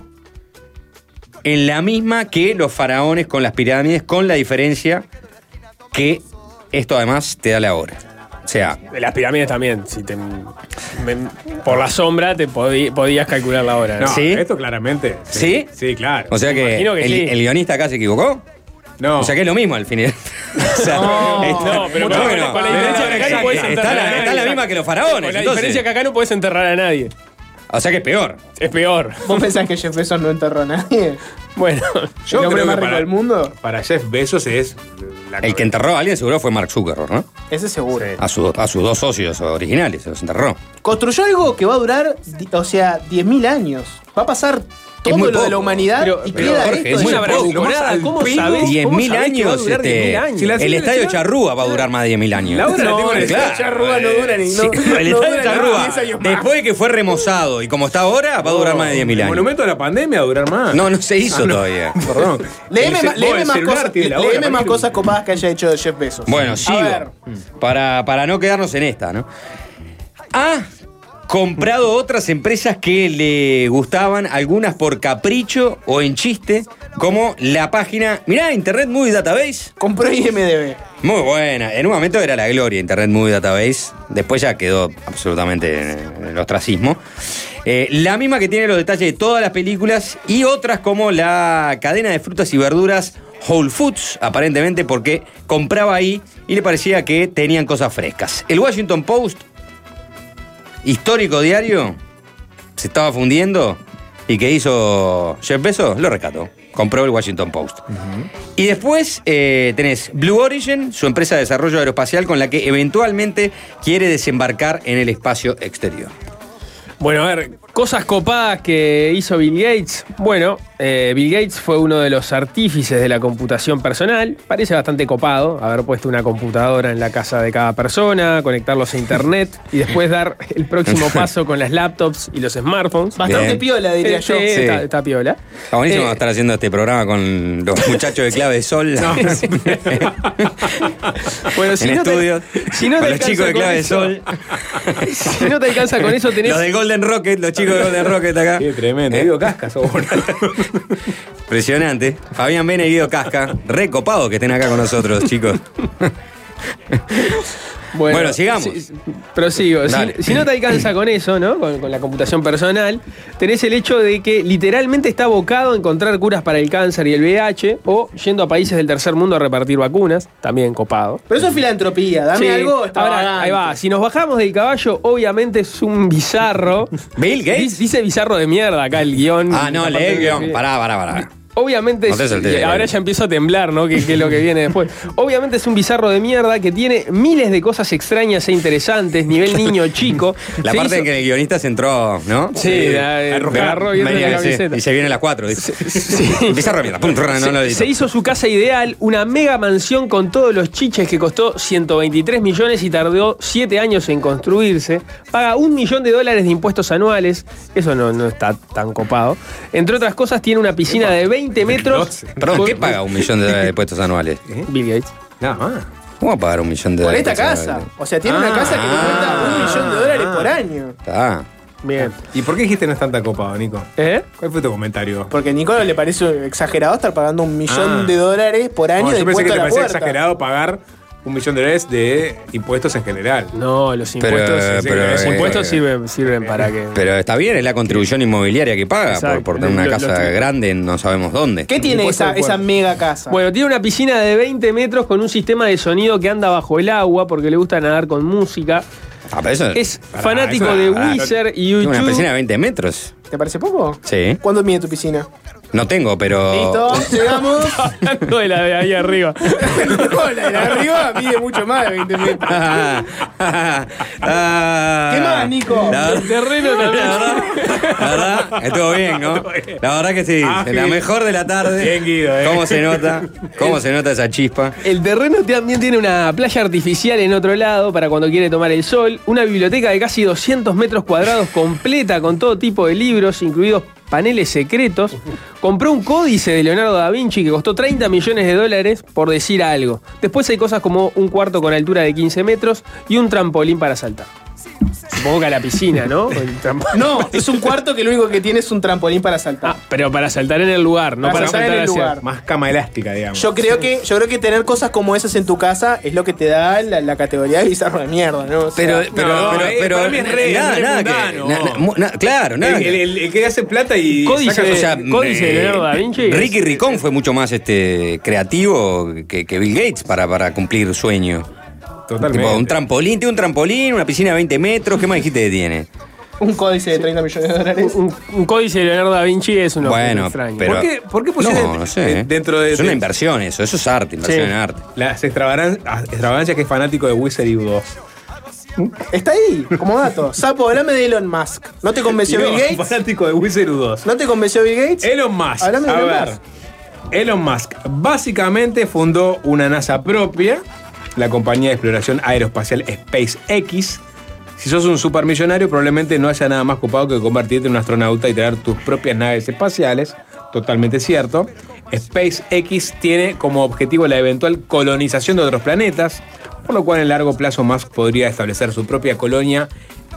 en la misma que los faraones con las pirámides, con la diferencia que esto además te da la hora. O sea, De las pirámides también. Si te, me- por la sombra te podí- podías calcular la hora. No, ¿Sí? esto claramente. ¿Sí? Sí, claro. o sea que, Imagino que el, sí. el guionista acá se equivocó. No. O sea que es lo mismo al final. O sea, No, está- no, pero ¿cómo con- que no? con la diferencia que acá no podés Está enterrar a la, nadie. está la misma que los faraones. Con la entonces. diferencia que acá no puedes enterrar a nadie. O sea que es peor. Es peor. ¿Vos pensás que Jeff Bezos no enterró a nadie? Bueno, Yo ¿El hombre creo más que rico para, del mundo? para Jeff Bezos es la El que enterró a alguien seguro fue Mark Zuckerberg, ¿no? Ese seguro. A, su- a sus dos socios originales se los enterró. Construyó algo que va a durar, di- o sea, diez mil años. Va a pasar todo muy lo de la poco. humanidad Pero- y pero, queda Jorge, esto. es de muy una Jeff poco. Bezos. bravuconada. al ¿Cómo pedo. sabés? diez ¿Cómo mil sabés que va a años. durar Este, diez mil años? Si la el selección- estadio Charrúa va a durar más de diez mil años. La hora la No, tengo en el claro. Charrúa no dura ni Sí, no, el no estadio dura ni Charrúa, diez años más. después de que fue remozado y como está ahora, va a durar más de diez mil El años. monumento de la pandemia va a durar más. No, no se hizo Ah, no. todavía. Perdón. Léeme, El ma- ce- léeme el más, celular cosas, tiene la hora, léeme más parece. cosas copadas que haya hecho Jeff Bezos. Bueno, A sigo. ver. Para, para no quedarnos en esta, ¿no? Ha comprado otras empresas que le gustaban, algunas por capricho o en chiste, como la página, mirá, Internet Movie Database. Compró I M D B. Muy buena. En un momento era la gloria Internet Movie Database. Después ya quedó absolutamente en el ostracismo. Eh, la misma que tiene los detalles de todas las películas y otras como la cadena de frutas y verduras Whole Foods, aparentemente porque compraba ahí y le parecía que tenían cosas frescas. El Washington Post, histórico diario, se estaba fundiendo y que hizo Jeff Bezos, lo rescató. Compró el Washington Post. Y después eh, tenés Blue Origin, su empresa de desarrollo aeroespacial con la que eventualmente quiere desembarcar en el espacio exterior. Bueno, a ver, cosas copadas que hizo Bill Gates. Bueno, eh, Bill Gates fue uno de los artífices de la computación personal. Parece bastante copado haber puesto una computadora en la casa de cada persona, conectarlos a internet y después dar el próximo paso con las laptops y los smartphones. Bastante Bien. piola, diría Eh, yo. sí, Sí. Está, está piola. Está buenísimo Eh, estar haciendo este programa con los muchachos de Clave de Sol. Bueno, si en no te- estudios. si no te con los alcanza chicos de con Clave de eso, Sol. Si no te alcanza con eso, tenés. Los de Golden Rocket, los chicos de Golden Rocket acá. Qué tremendo. ¿Eh? Digo cascas, sos bueno. Impresionante. Fabián Bene y Guido Casca. Re copado que estén acá con nosotros, chicos. Bueno, sigamos. si- prosigo. Si, Dale. si no te alcanza con eso, ¿no? Con, con la computación personal, tenés el hecho de que literalmente está abocado a encontrar curas para el cáncer y el V I H o yendo a países del tercer mundo a repartir vacunas. También copado. Pero eso es filantropía. Dame Sí. algo Ahora, extravagante. ahí va. Si nos bajamos del caballo, obviamente es un bizarro. Bill Gates. Dice, dice bizarro de mierda acá el guión. Ah, no, La lee el parte guión. de- Pará, pará, pará. Obviamente, No te es, saltes. y ahora ya empiezo a temblar, ¿no? Que, que es lo que viene después. Obviamente es un bizarro de mierda que tiene miles de cosas extrañas e interesantes, nivel niño chico. La Se parte hizo- en que el guionista se entró, ¿no? Sí, la- agarró bien de la Venía, sí, camiseta. y se viene las cuatro. dice. Sí. Bizarro mierda. Pum, no, no lo Se, edito. se hizo su casa ideal, una mega mansión con todos los chiches que costó ciento veintitrés millones y tardó siete años en construirse. Paga un millón de dólares de impuestos anuales. Eso no, no está tan copado. Entre otras cosas, tiene una piscina de veinte metros. Perdón, ¿qué paga un millón de dólares de impuestos anuales? Bill Gates. Nada más. ¿Cómo va a pagar un millón de Por dólares? esta de casa. impuestos O sea, tiene una Ah, casa que le cuesta un millón de dólares por año. anuales? Bien. ¿Y por qué dijiste no es tanta copado, Nico? ¿Eh? ¿Cuál fue tu comentario? Porque a Nicolás le parece exagerado estar pagando un millón Ah. de dólares por año No, de yo pensé que impuesto te a la parecía puerta. exagerado pagar un millón de dólares de impuestos en general. No, los Pero, impuestos, pero, los eh, impuestos sirven, sirven para que. Pero está bien, es la contribución inmobiliaria que paga por, Exacto. por tener una Lo- lo- casa lo- grande en no sabemos dónde. ¿Qué tiene Impuesto esa, al cuerpo. esa mega casa? Bueno, tiene una piscina de veinte metros con un sistema de sonido que anda bajo el agua porque le gusta nadar con música. Ah, pero eso Es Pará, fanático eso- de pará, Wizard y tiene una YouTube. piscina de veinte metros. ¿Te parece poco? Sí. ¿Cuándo mide tu piscina? No tengo, pero. Listo, llegamos. Hablando de la de ahí arriba. No, la de arriba mide mucho más de veinte metros. Ah, ¿Qué más, Nico? La, El terreno también. la verdad, la verdad, estuvo bien, ¿no? La verdad que sí. Ah, en la bien. mejor de la tarde. Bien, Guido, eh. ¿Cómo se nota? ¿Cómo se nota esa chispa? El terreno también tiene una playa artificial en otro lado para cuando quiere tomar el sol, una biblioteca de casi doscientos metros cuadrados completa con todo tipo de libros, incluidos paneles secretos. Compró un códice de Leonardo da Vinci que costó treinta millones de dólares, por decir algo. Después hay cosas como un cuarto con altura de quince metros y un trampolín para saltar. Supongo que a la piscina, ¿no? El trampo- No, es un cuarto que lo único que tiene es un trampolín para saltar. Ah, pero para saltar en el lugar, no Para para, saltar en saltar el hacia. lugar. Más cama elástica, digamos. Yo creo que yo creo que tener cosas como esas en tu casa es lo que te da la, la categoría de bizarro de mierda, ¿no? O sea, Pero, pero, no, pero, eh, pero para mí es re- nada, re nada que- mundano. na- na- mu- na- claro, nada. El, que- el- el que hace plata y. Códice saca- de- o sea, Códice de eh, Leonardo da Vinci. Ricky Ricón fue mucho más este creativo que, que Bill Gates para, para cumplir sueño. Totalmente. Tipo, un trampolín, tiene un trampolín, una piscina de veinte metros, ¿qué más dijiste que tiene? un códice de treinta millones de dólares. Un, un códice de Leonardo da Vinci es un objeto Bueno, extraño. pero- ¿Por qué, por qué pusiste No, no sé. eh, dentro de. es una de- inversión eso, eso es arte, inversión Sí. en arte. Las extravagan- extravagancias que es fanático de Wizard y U dos. Está ahí, como dato. Sapo, hablame de Elon Musk. ¿No te convenció Y no, Bill Gates? fanático de Wizard U dos. ¿No te convenció Bill Gates? Elon Musk. Hablame de a Elon ver. Musk. Elon Musk básicamente fundó una NASA propia, la compañía de exploración aeroespacial SpaceX. Si sos un supermillonario, probablemente no haya nada más copado que convertirte en un astronauta y tener tus propias naves espaciales. Totalmente cierto. SpaceX tiene como objetivo la eventual colonización de otros planetas, por lo cual en largo plazo Musk podría establecer su propia colonia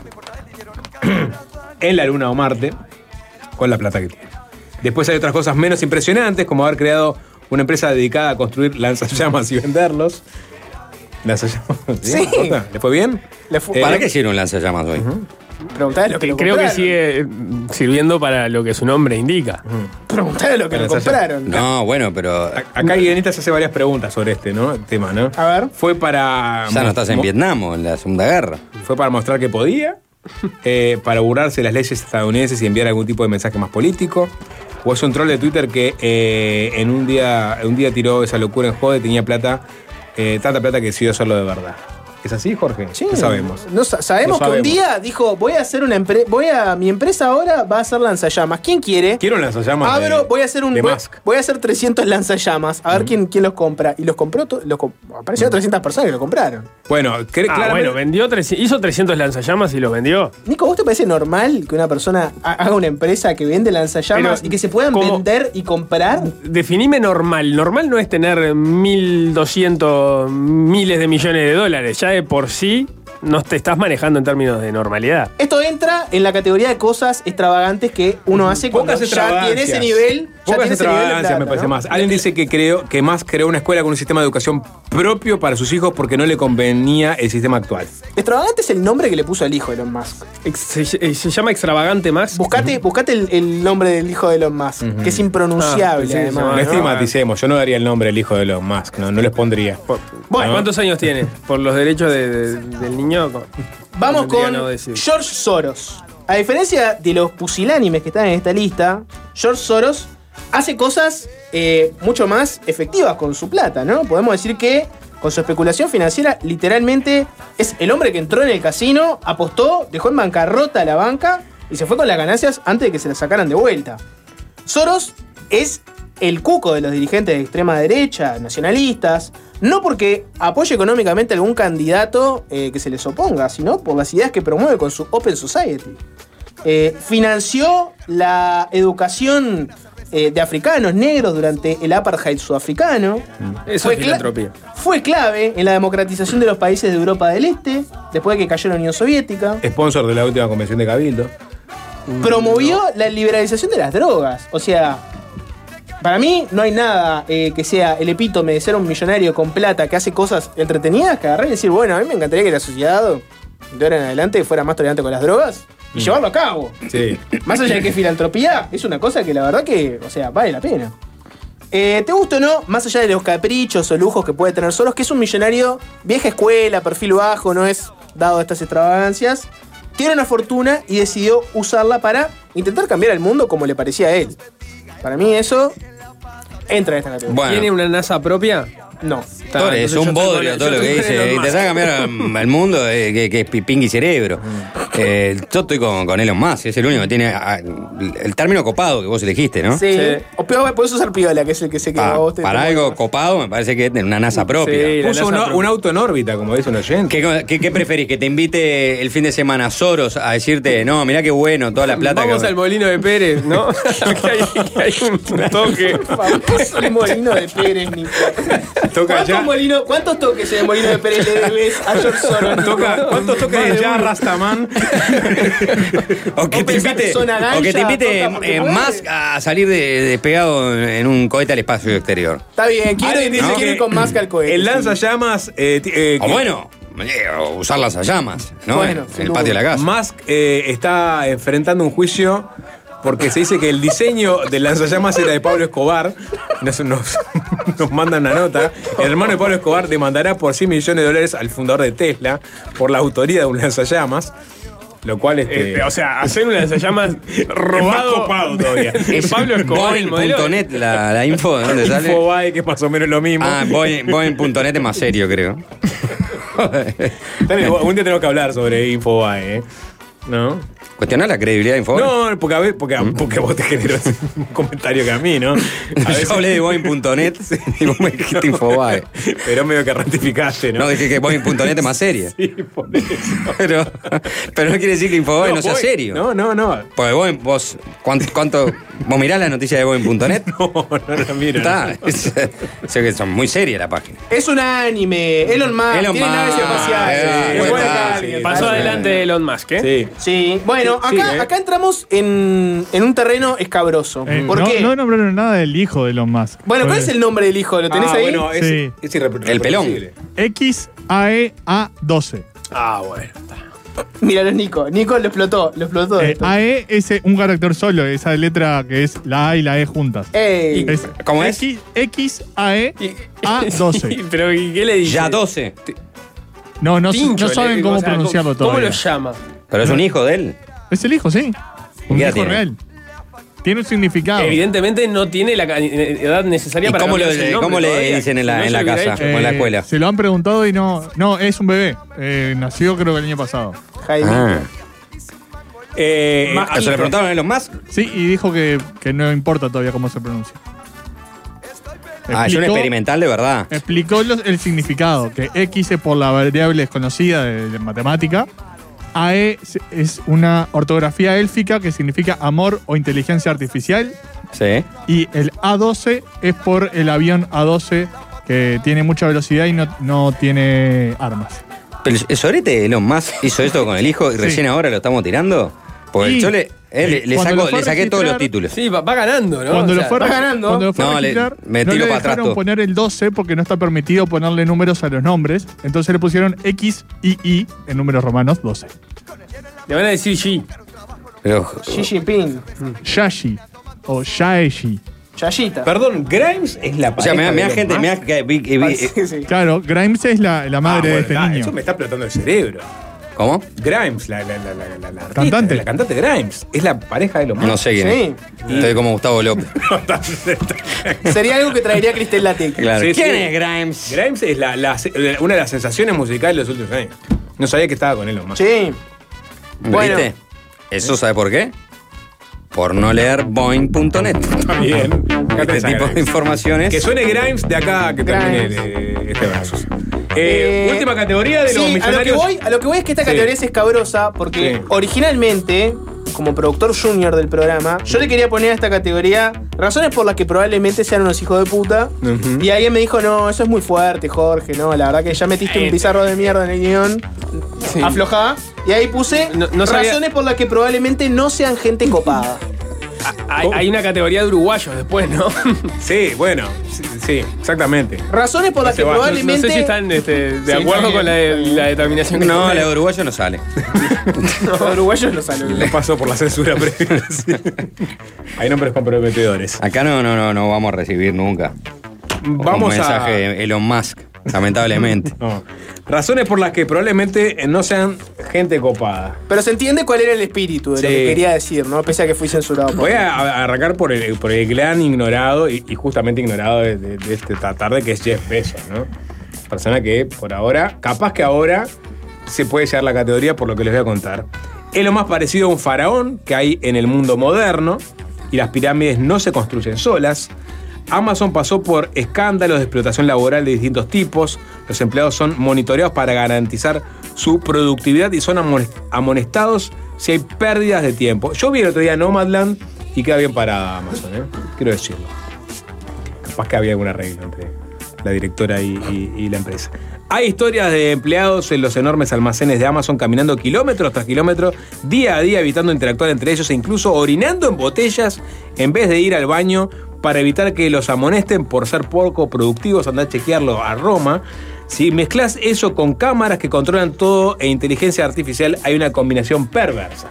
en la Luna o Marte con la plata que tiene. Después hay otras cosas menos impresionantes, como haber creado una empresa dedicada a construir lanzallamas y venderlos. Lanzallamas. Sí. ¿Le fue bien? Le fu- Eh, ¿Para qué hicieron lanzallamas hoy? Preguntale lo que lo Creo que compraron. sigue sirviendo para lo que su nombre indica. Preguntale lo que lo Para compraron. No, bueno, pero A- Acá Guionita se hace varias preguntas sobre este, ¿no? tema, ¿no? A ver. Fue para. ya no estás en mo- Vietnam o en la Segunda Guerra. Fue para mostrar que podía, eh, para burlarse de las leyes estadounidenses y enviar algún tipo de mensaje más político. O es un troll de Twitter que eh, en un día, un día tiró esa locura en joda y tenía plata, eh, tanta plata que decidió hacerlo de verdad. ¿Es así, Jorge? Sí. ¿Qué sabemos? No, sa- sabemos Lo que un sabemos. día dijo, voy a hacer una empresa, voy a, mi empresa ahora va a hacer lanzallamas. ¿Quién quiere? Quiero un lanzallamas Abro, de- voy a hacer un de voy, Musk. voy a hacer trescientos lanzallamas, a ver quién, quién los compra. Y los compró, to- los com- aparecieron trescientas personas que lo compraron. Bueno, cre- Ah, claramente- bueno, vendió treci- hizo trescientos lanzallamas y los vendió. Nico, ¿vos te parece normal que una persona ha- haga una empresa que vende lanzallamas Pero, y que se puedan ¿cómo? vender y comprar? Definime normal. Normal no es tener mil doscientos miles de millones de dólares. Ya de por sí no te estás manejando en términos de normalidad. Esto entra en la categoría de cosas extravagantes que uno hace cuando Pocas ya tiene ese extravagancias. nivel. Ya Pocas tiene ese nivel de extravagancias, plata, me parece ¿no? más. Alguien dice que creó que Musk creó una escuela con un sistema de educación propio para sus hijos porque no le convenía el sistema actual. Extravagante es el nombre que le puso al hijo de Elon Musk. Ex- Se, eh, se llama extravagante más. Buscate, buscate el, el nombre del hijo de Elon Musk, que es impronunciable Ah, sí, además. se No llama- estigmaticemos, yo no daría el nombre del hijo de Elon Musk, no, no les pondría. Bueno, ¿Cuántos años tiene? Por los derechos de- de- del niño. con- vamos tendría con no decir. George Soros. A diferencia de los pusilánimes que están en esta lista, George Soros hace cosas eh, mucho más efectivas con su plata, ¿no? Podemos decir que con su especulación financiera, literalmente es el hombre que entró en el casino, apostó, dejó en bancarrota a la banca y se fue con las ganancias antes de que se las sacaran de vuelta. Soros es el cuco de los dirigentes de extrema derecha, nacionalistas, no porque apoye económicamente a algún candidato eh, que se les oponga, sino por las ideas que promueve con su Open Society. Eh, financió la educación eh, de africanos negros durante el apartheid sudafricano. Eso Fue es filantropía. Fue clave en la democratización de los países de Europa del Este, después de que cayó la Unión Soviética. Sponsor de la última convención de Cabildo. Promovió la liberalización de las drogas. O sea, para mí no hay nada eh, que sea el epítome de ser un millonario con plata que hace cosas entretenidas que agarrar y decir, bueno, a mí me encantaría que la sociedad de ahora en adelante fuera más tolerante con las drogas y mm. llevarlo a cabo. Sí. Más allá de que filantropía es una cosa que la verdad que, o sea, vale la pena. Eh, ¿Te gusta o no? Más allá de los caprichos o lujos que puede tener Soros, que es un millonario vieja escuela, perfil bajo, no es dado a estas extravagancias, tiene una fortuna y decidió usarla para intentar cambiar el mundo como le parecía a él. Para mí eso entra en esta categoría. Bueno. ¿Tiene una NASA propia? No. Torre, es un bodrio todo lo que dice. Intentar cambiar al mundo eh, que, que es pipín y cerebro. Eh, yo estoy con, con Elon Musk, es el único que tiene a, el término copado que vos elegiste, ¿no? Sí. Sí. O peor, podés usar piola, que es el que sé que Pa- a vos te para te algo mueve. copado me parece que es una NASA propia. Sí. Puso La un, NASA un propia. auto en órbita, como dice un oyente. ¿Qué, qué, qué preferís? ¿Que te invite el fin de semana Soros a decirte, no, mirá qué bueno, toda la plata Vamos que... al molino de Pérez, ¿no? que, hay, que hay un toque. Famoso molino de Pérez, Nico. Toca ¿Cuántos, ya. molino, ¿Cuántos toques en el molino de Pérez le debes a George Soros, Nico? Toca, ¿Cuántos toques de ya Rastaman? O que ¿Vos te pensás que invite, son agacha, o que te invite toca porque eh, puede? Musk a salir de, despegado en un cohete al espacio exterior. Está bien, quiero, Alguien dice ¿no? quiero que ir con más que al cohete. El sí. lanzallamas. Eh, ti- eh, O que- bueno, eh, o usar las llamas, ¿no? Bueno, en sin el duda. patio de la casa. Musk eh, está enfrentando un juicio porque se dice que el diseño del lanzallamas era de Pablo Escobar. Nos, nos, nos mandan una nota. El hermano de Pablo Escobar demandará por cien millones de dólares al fundador de Tesla por la autoría de un lanzallamas. Lo cual este, Eh, o sea, hacer un lanzallamas es más robado copado todavía. de Pablo Escobar, el modelo. Boeing punto net, la, la info, ¿de dónde sale? Infobae, que es más o menos lo mismo. Ah, Boeing Boeing punto net es más serio, creo. También, un día tenemos que hablar sobre Infobae, ¿eh? ¿No? Cuestionar la credibilidad de Infobae. No, porque a, ver, porque, a- porque a vos te generó un comentario que a mí, ¿no? A veces- Yo hablé de Boeing punto net y vos me dijiste Infobae. Pero medio que ratificaste, ¿no? No, dije que Boeing punto net es más seria. Sí, por eso. Pero, pero no quiere decir que Infobae no, No, sea voy- serio. No, no, no. Porque Boeing, vos, ¿cuánto, cuánto- vos mirás la noticia de Boeing punto net? No, no la miro. Está, es- sé que son muy serias la página. Es un anime. Elon Musk. Elon tiene Musk, naves espaciales. eh, Es bueno, buena está, carne, sí, Pasó está adelante de Elon Musk, ¿eh? Sí. Sí, bueno, Sí, acá, sí, eh. acá entramos en, en un terreno escabroso. Eh, ¿Por no, qué? no nombraron nada del hijo de Elon Musk. Bueno, ¿cuál es el nombre del hijo? ¿Lo tenés Ah, ahí? bueno, es, Sí. es irrepre- El pelón. irreproducible. X A E A doce. Ah, bueno. Míralo, Nico. Nico lo explotó, lo explotó Eh, esto. A E es un carácter solo, esa letra que es la A y la E juntas. Ey. Es ¿Cómo es? X, X A E A doce. Pero ¿y ¿qué le dice? Ya doce. No, no, Tincho, no saben le- cómo o sea, pronunciarlo ¿cómo, ¿Cómo todavía. lo llama? Pero es un hijo de él. Es el hijo, sí. Un ¿Qué edad hijo tiene? real. Tiene un significado. Evidentemente no tiene la ca- edad necesaria ¿Y para cómo, lo- cambiarse el nombre cómo le todavía. dicen en Si la, no, en se la lo hubiera casa hecho. o en la Eh, escuela? Se lo han preguntado y no. No, es un bebé. Eh, nació creo que el año pasado. Jaime. Ah. Eh, Más- Ah, ¿Se le preguntaron a Elon Musk? Sí, y dijo que, que no importa todavía cómo se pronuncia. Ah, es un Explicó- experimental de verdad. Explicó los- el significado, que X es por la variable desconocida de, de matemática, A E es- es una ortografía élfica que significa amor o inteligencia artificial, Sí. y el A doce es por el avión A doce que tiene mucha velocidad y no, no tiene armas. Pero el sorete Elon Musk hizo esto con el hijo y Sí. recién ahora lo estamos tirando. Porque Y- yo le, eh, le- le Cuando saco- lo fue le a saqué todos los registrar- títulos. Sí, va, va ganando, ¿no? Cuando, O lo sea, fue, a va regi- ganando. cuando lo fue a No, le- registrar, me no tiro le para atrás dejaron todo. poner el doce porque no está permitido ponerle números a los nombres. Entonces le pusieron X y Y en números romanos doce. Le van a decir sí. Pero, Xi Jinping. Yashi o Shaeshi. Chayita. Perdón, Grimes es la o sea, me da, me da pareja de gente, Elon me da Musk. que vi- que vi- Sí, sí. Claro, Grimes es la, la Ah, madre bueno, de este está, niño. eso me está explotando el cerebro. ¿Cómo? Grimes, la, la, la, la, la, la artista, ¿Cantante? La cantante Grimes. Es la pareja de los No sé quién Sí. es. Estoy como Gustavo López. Sería algo que traería Cristel Latic. Claro. Sí, ¿Quién sí. es Grimes? Grimes es la, la- una de las sensaciones musicales de los últimos años. No sabía que estaba con él nomás. Sí. Bueno. ¿Viste? ¿Eso sabe por qué? Por no leer boing punto net. Bien. Acá Este tipo de informaciones. Que suene Grimes de acá a que termine Grimes. eh, este versus. Eh, Eh, última categoría de Sí, los a lo, que millonarios. voy, a lo que voy es que esta Sí. categoría es escabrosa porque Sí. originalmente, como productor junior del programa, yo le quería poner a esta categoría razones por las que probablemente sean unos hijos de puta. Ujú. Y alguien me dijo, no, eso es muy fuerte, Jorge, no, la verdad que ya metiste un pizarro de mierda en el guión. Sí. Aflojá. Y ahí puse No- no sabía- razones por las que probablemente no sean gente copada. Hay, hay una categoría de uruguayos después, ¿no? Sí, bueno, sí, sí, exactamente. Razones por las Se que va. No, no probablemente... sé si están este, de Sí, acuerdo está con la, bien. la determinación que No, tomé. la de uruguayo no sale. Los uruguayos no salen. Le pasó por la censura previa. Sí. Hay nombres comprometedores. Acá no, no, no, no vamos a recibir nunca. Vamos un mensaje a. de Elon Musk, lamentablemente. No. Razones por las que probablemente no sean gente copada. Pero se entiende cuál era el espíritu de Sí. lo que quería decir, ¿no? Pese a que fui censurado. por- Voy a a arrancar por el, por el gran ignorado y, y justamente ignorado de, de- de esta tarde, que es Jeff Bezos, ¿no? Persona que por ahora, capaz que ahora se puede llevar la categoría por lo que les voy a contar. Es lo más parecido a un faraón que hay en el mundo moderno y las pirámides no se construyen solas. Amazon pasó por escándalos de explotación laboral de distintos tipos. Los empleados son monitoreados para garantizar su productividad y son amon- amonestados si hay pérdidas de tiempo. Yo vi el otro día Nomadland y queda bien parada Amazon, ¿eh? Quiero decirlo. Capaz que había algún arreglo entre la directora y, y- y la empresa. Hay historias de empleados en los enormes almacenes de Amazon caminando kilómetros tras kilómetros, día a día evitando interactuar entre ellos e incluso orinando en botellas en vez de ir al baño para evitar que los amonesten por ser poco productivos. Andá a chequearlo a Roma. Si mezclas eso con cámaras que controlan todo e inteligencia artificial, hay una combinación perversa.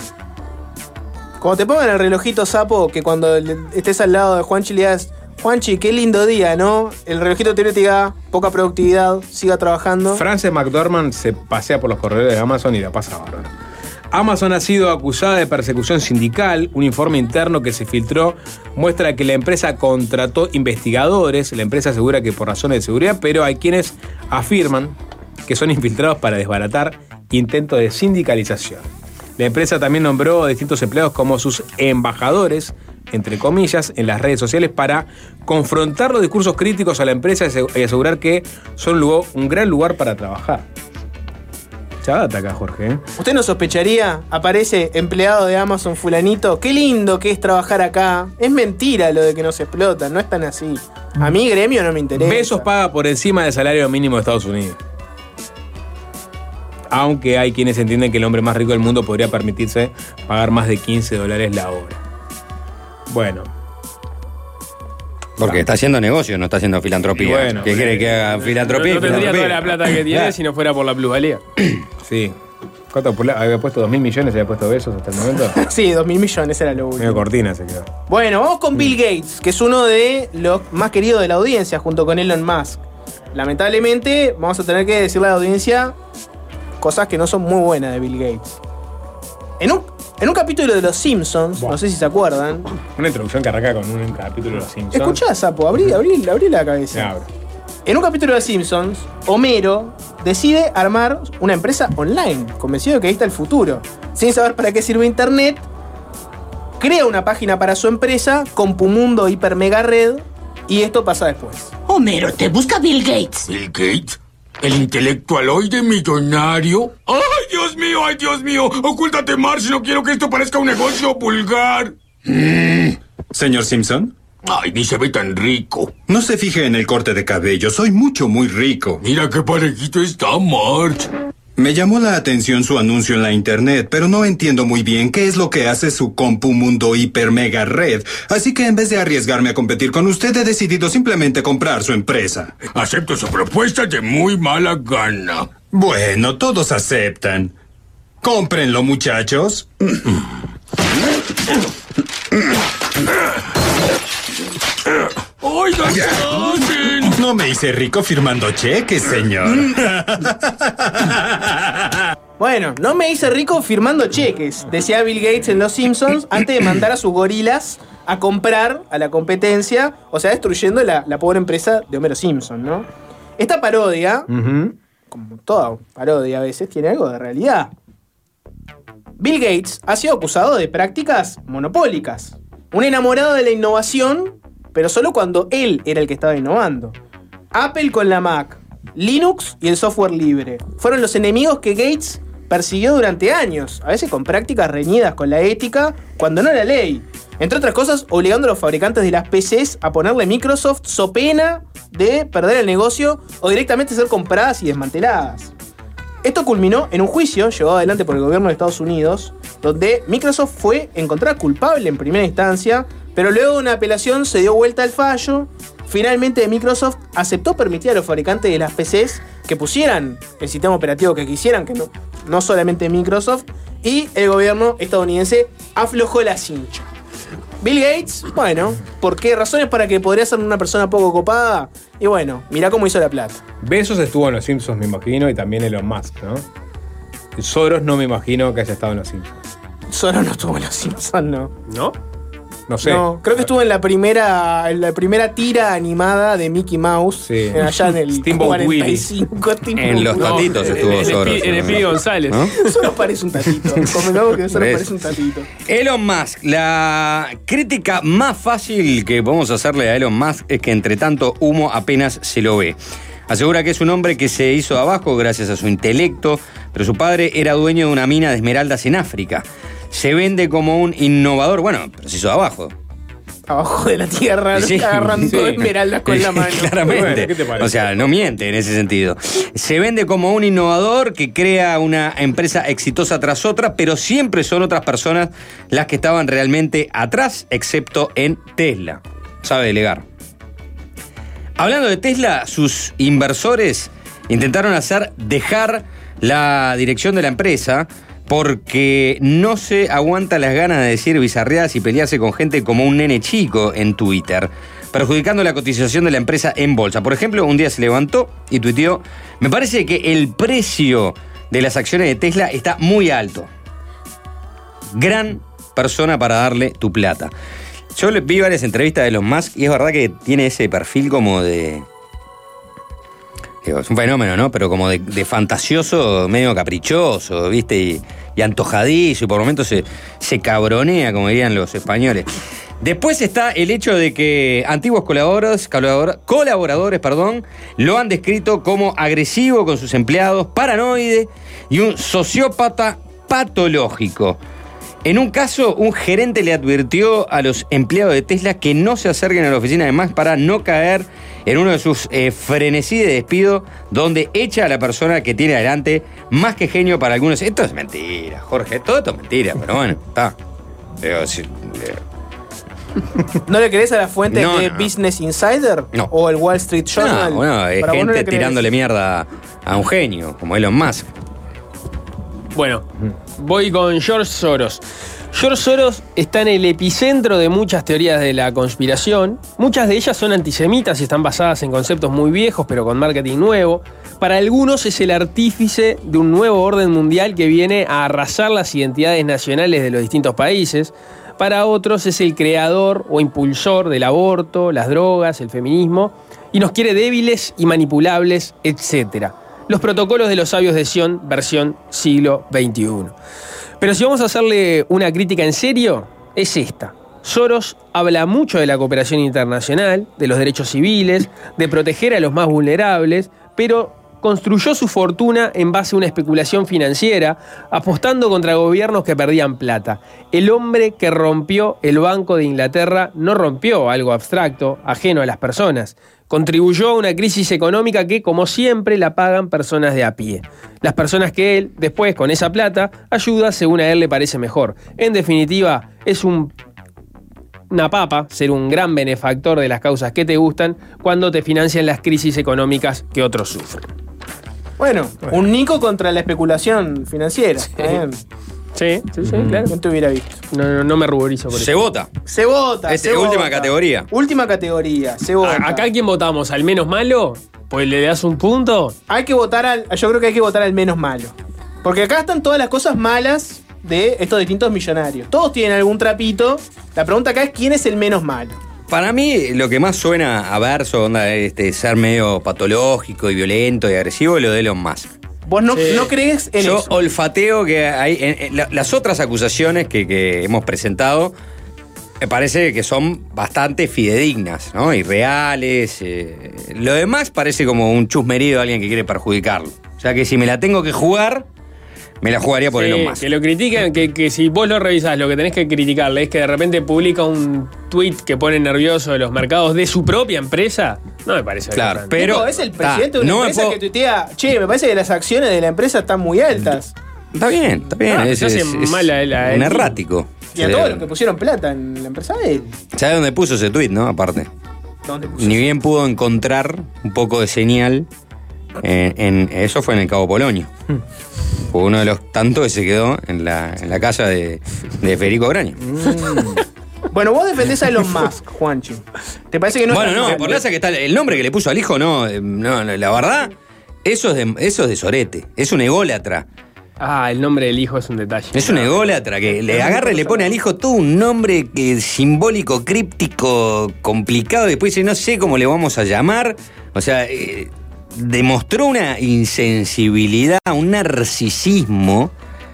Cuando te pongan el relojito sapo, que cuando le- estés al lado de Juanchi le digas, Juanchi, qué lindo día, ¿no? El relojito te diga, poca productividad, siga trabajando. Frances McDormand se pasea por los corredores de Amazon y la pasa bárbaro. Amazon ha sido acusada de persecución sindical. Un informe interno que se filtró muestra que la empresa contrató investigadores. La empresa asegura que por razones de seguridad, pero hay quienes afirman que son infiltrados para desbaratar intentos de sindicalización. La empresa también nombró a distintos empleados como sus embajadores, entre comillas, en las redes sociales para confrontar los discursos críticos a la empresa y asegurar que son un, lugar, un gran lugar para trabajar. Chavata acá, Jorge. ¿eh? ¿Usted no sospecharía? Aparece empleado de Amazon fulanito. Qué lindo que es trabajar acá. Es mentira lo de que nos explotan, no es tan así. A mí gremio no me interesa. Bezos paga por encima del salario mínimo de Estados Unidos. Aunque hay quienes entienden que el hombre más rico del mundo podría permitirse pagar más de quince dólares la hora. Bueno. Porque está haciendo negocio, no está haciendo filantropía. Y bueno, ¿Qué quiere que haga filantropía? No, y no tendría toda filantropía? la plata que tiene si no fuera por la plusvalía. Sí. ¿Cuánto por la- había puesto dos mil millones? ¿Había puesto Bezos hasta el momento? Sí, dos mil millones era lo Medio último. cortina se quedó. Bueno, vamos con Bill Gates, que es uno de los más queridos de la audiencia, junto con Elon Musk. Lamentablemente, vamos a tener que decirle a la audiencia cosas que no son muy buenas de Bill Gates. En un, en un capítulo de Los Simpsons, Buah. no sé si se acuerdan. Una introducción que arranca con un capítulo de los Simpsons. Escuchá, Sapo, abrí, abrí, abrí la cabeza. Me abro. En un capítulo de Los Simpsons, Homero decide armar una empresa online, convencido de que ahí está el futuro. Sin saber para qué sirve Internet, crea una página para su empresa, Compumundo Hiper Mega Red, y esto pasa después. Homero, te busca Bill Gates. ¿Bill Gates? ¿El intelectualoide millonario? ¡Ay, Dios mío, ay, Dios mío! ¡Ocúltate, Marge! No quiero que esto parezca un negocio vulgar. Señor Simpson, Ay, ni se ve tan rico. no se fije en el corte de cabello. Soy mucho, muy rico. Mira qué parejito está, Marge. Me llamó la atención su anuncio en la internet, pero no entiendo muy bien qué es lo que hace su Compumundo Hiper Mega Red. Así que en vez de arriesgarme a competir con usted, he decidido simplemente comprar su empresa. Acepto su propuesta de muy mala gana. Bueno, todos aceptan. Cómprenlo, muchachos. ¡Oigan, qué hacen! No me hice rico firmando cheques, señor. Bueno, no me hice rico firmando cheques, decía Bill Gates en Los Simpsons, antes de mandar a sus gorilas a comprar a la competencia, o sea, destruyendo la, la pobre empresa de Homero Simpson, ¿no? Esta parodia, uh-huh. como toda parodia a veces, tiene algo de realidad. Bill Gates ha sido acusado de prácticas monopólicas. Un enamorado de la innovación, pero solo cuando él era el que estaba innovando. Apple con la Mac, Linux y el software libre fueron los enemigos que Gates persiguió durante años, a veces con prácticas reñidas con la ética, cuando no era ley. Entre otras cosas, obligando a los fabricantes de las P Cs a ponerle Microsoft so pena de perder el negocio o directamente ser compradas y desmanteladas. Esto culminó en un juicio llevado adelante por el gobierno de Estados Unidos, donde Microsoft fue encontrada culpable en primera instancia, pero luego de una apelación se dio vuelta al fallo. Finalmente Microsoft aceptó permitir a los fabricantes de las P Cs que pusieran el sistema operativo que quisieran, que no, no solamente Microsoft, y el gobierno estadounidense aflojó la cincha. Bill Gates, bueno, ¿por qué razones? Para que podría ser una persona poco copada. Y bueno, mirá cómo hizo la plata. Bezos estuvo en Los Simpsons, me imagino, y también Elon Musk, ¿no? Soros no me imagino que haya estado en Los Simpsons. Soros no estuvo en Los Simpsons, ¿no? ¿No? No sé. No, creo que estuvo en la primera en la primera tira animada de Mickey Mouse. Sí. Allá en el Steamboat cuarenta y cinco. En Los Tatitos no, estuvo en, Soros. En el Speedy González. ¿No? Soros parece un tatito. Convengamos que Soros parece un tatito. Elon Musk. La crítica más fácil que podemos hacerle a Elon Musk es que entre tanto humo apenas se lo ve. Asegura que es un hombre que se hizo de abajo gracias a su intelecto, pero su padre era dueño de una mina de esmeraldas en África. Se vende como un innovador, bueno, pero se hizo de abajo. Abajo de la tierra, sí, agarrando sí. esmeraldas con la mano. Claramente. Bueno, ¿qué te parece? O sea, no miente en ese sentido. Se vende como un innovador que crea una empresa exitosa tras otra, pero siempre son otras personas las que estaban realmente atrás, excepto en Tesla. Sabe delegar. Hablando de Tesla, sus inversores intentaron hacer dejar la dirección de la empresa porque no se aguanta las ganas de decir bizarreadas y pelearse con gente como un nene chico en Twitter, perjudicando la cotización de la empresa en bolsa. Por ejemplo, un día se levantó y tuiteó: me parece que el precio de las acciones de Tesla está muy alto. Gran persona para darle tu plata. Yo vi varias entrevistas de Elon Musk y es verdad que tiene ese perfil como de... Es un fenómeno, ¿no? Pero como de, de fantasioso, medio caprichoso, ¿viste? Y, y antojadizo, y por momentos se, se cabronea, como dirían los españoles. Después está el hecho de que antiguos colaboradores, colaboradores, colaboradores perdón, lo han descrito como agresivo con sus empleados, paranoide y un sociópata patológico. En un caso, un gerente le advirtió a los empleados de Tesla que no se acerquen a la oficina de Musk para no caer en uno de sus eh, frenesí de despido, donde echa a la persona que tiene adelante, más que genio para algunos. Esto es mentira, Jorge, todo esto es mentira, pero bueno, está. Pero, si, eh. ¿No le crees a las fuentes no, de no. Business Insider? No. ¿O el Wall Street Journal? No, bueno, es Para gente no le tirándole mierda a un genio, como Elon Musk. Bueno, voy con George Soros. George Soros está en el epicentro de muchas teorías de la conspiración. Muchas de ellas son antisemitas y están basadas en conceptos muy viejos, pero con marketing nuevo. Para algunos es el artífice de un nuevo orden mundial que viene a arrasar las identidades nacionales de los distintos países. Para otros es el creador o impulsor del aborto, las drogas, el feminismo, y nos quiere débiles y manipulables, etcétera. Los protocolos de los sabios de Sion, versión siglo veintiuno. Pero si vamos a hacerle una crítica en serio, es esta. Soros habla mucho de la cooperación internacional, de los derechos civiles, de proteger a los más vulnerables, pero construyó su fortuna en base a una especulación financiera, apostando contra gobiernos que perdían plata. El hombre que rompió el Banco de Inglaterra no rompió algo abstracto, ajeno a las personas. Contribuyó a una crisis económica que, como siempre, la pagan personas de a pie. Las personas que él, después, con esa plata, ayuda según a él le parece mejor. En definitiva, es un, una papa ser un gran benefactor de las causas que te gustan cuando te financian las crisis económicas que otros sufren. Bueno, bueno. un Nico contra la especulación financiera. Sí, sí, sí, sí, claro. ¿Quién te hubiera visto? No, no, no me ruborizo por eso. Se vota. Se vota. Es se última vota. categoría. Última categoría. Se vota. A, ¿Acá quién votamos? ¿Al menos malo? Pues le das un punto. Hay que votar al. Yo creo que hay que votar al menos malo. Porque acá están todas las cosas malas de estos distintos millonarios. Todos tienen algún trapito. La pregunta acá es quién es el menos malo. Para mí, lo que más suena a verso, onda, este, ser medio patológico y violento y agresivo, es lo de Elon Musk. ¿Vos no, Sí. no crees en Yo eso? olfateo que hay. En, en la- las otras acusaciones que, que hemos presentado, me parece que son bastante fidedignas, ¿no? Y reales. Eh, lo demás parece como un chusmerío de alguien que quiere perjudicarlo. O sea que si me la tengo que jugar, me la jugaría por Sí, Elon Musk. que lo critican, que, que si vos lo revisás, lo que tenés que criticarle es que de repente publica un tweet que pone nervioso de los mercados de su propia empresa. No me parece. Claro, bastante. pero- Digo, es el presidente de una no me empresa puedo- que tuitea, che, me parece que las acciones de la empresa están muy altas. Está bien, está bien. Ah, es, se hace es- es mal a él, a un él. errático. Y a todos los que pusieron plata en la empresa de él. ¿Sabes dónde puso ese tweet, no? Aparte. ¿Dónde puso? Ni bien pudo encontrar un poco de señal en, en- eso fue en el Cabo Polonio. Fue uno de los tantos que se quedó en la, en la casa de, de Federico Graña. Bueno, vos defendés a Elon Musk, Juanchi. ¿Te parece que no bueno, está no, mal? por la que está el nombre que le puso al hijo, no, eh, no, no, la verdad, eso es de, eso es de sorete, es un ególatra. Ah, el nombre del hijo es un detalle. Es un ególatra que le agarra y le pone al hijo todo un nombre que simbólico, críptico, complicado, y después dice, no sé cómo le vamos a llamar. O sea, eh, demostró una insensibilidad, un narcisismo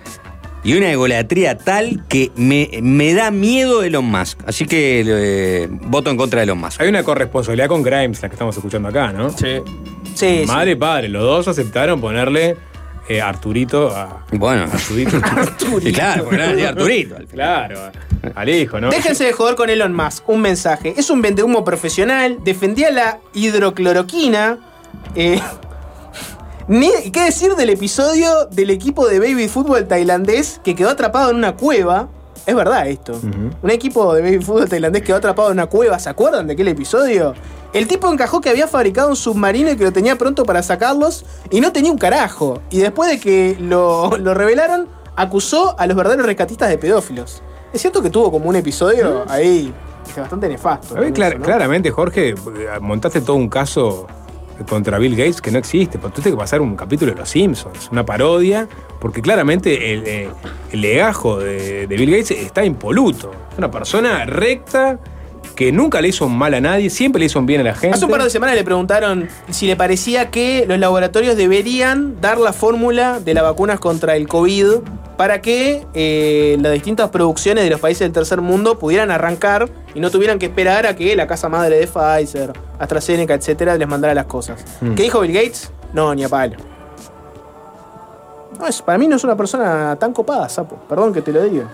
y una egolatría tal que me, me da miedo Elon Musk. Así que eh, voto en contra de Elon Musk. Hay una corresponsabilidad con Grimes, la que estamos escuchando acá, ¿no? Sí. Sí, sí. Madre y padre, los dos aceptaron ponerle eh, Arturito a. Bueno, Arturito. y claro, porque era de Arturito. al final. Claro, al hijo, ¿no? Déjense de joder con Elon Musk. Un mensaje. Es un vendehumo profesional. Defendía la hidrocloroquina. Eh, ni, ¿Qué decir del episodio del equipo de baby fútbol tailandés que quedó atrapado en una cueva? Es verdad esto. Ujú. Un equipo de baby fútbol tailandés quedó atrapado en una cueva. ¿Se acuerdan de aquel episodio? El tipo encajó que había fabricado un submarino y que lo tenía pronto para sacarlos y no tenía un carajo. Y después de que lo, lo revelaron, acusó a los verdaderos rescatistas de pedófilos. Es cierto que tuvo como un episodio ahí bastante nefasto. A ver, con clar- eso, ¿no? claramente, Jorge, montaste todo un caso contra Bill Gates que no existe. Porque tú tienes que pasar un capítulo de Los Simpsons, una parodia, porque claramente el, eh, el legajo de, de Bill Gates está impoluto. Es una persona recta que nunca le hizo mal a nadie, siempre le hizo un bien a la gente. Hace un par de semanas le preguntaron si le parecía que los laboratorios deberían dar la fórmula de las vacunas contra el COVID para que eh, las distintas producciones de los países del tercer mundo pudieran arrancar y no tuvieran que esperar a que la casa madre de Pfizer, AstraZeneca, etcétera, les mandara las cosas. Mm. ¿Qué dijo Bill Gates? No, ni a palo. No, es, para mí no es una persona tan copada, sapo. Perdón que te lo diga.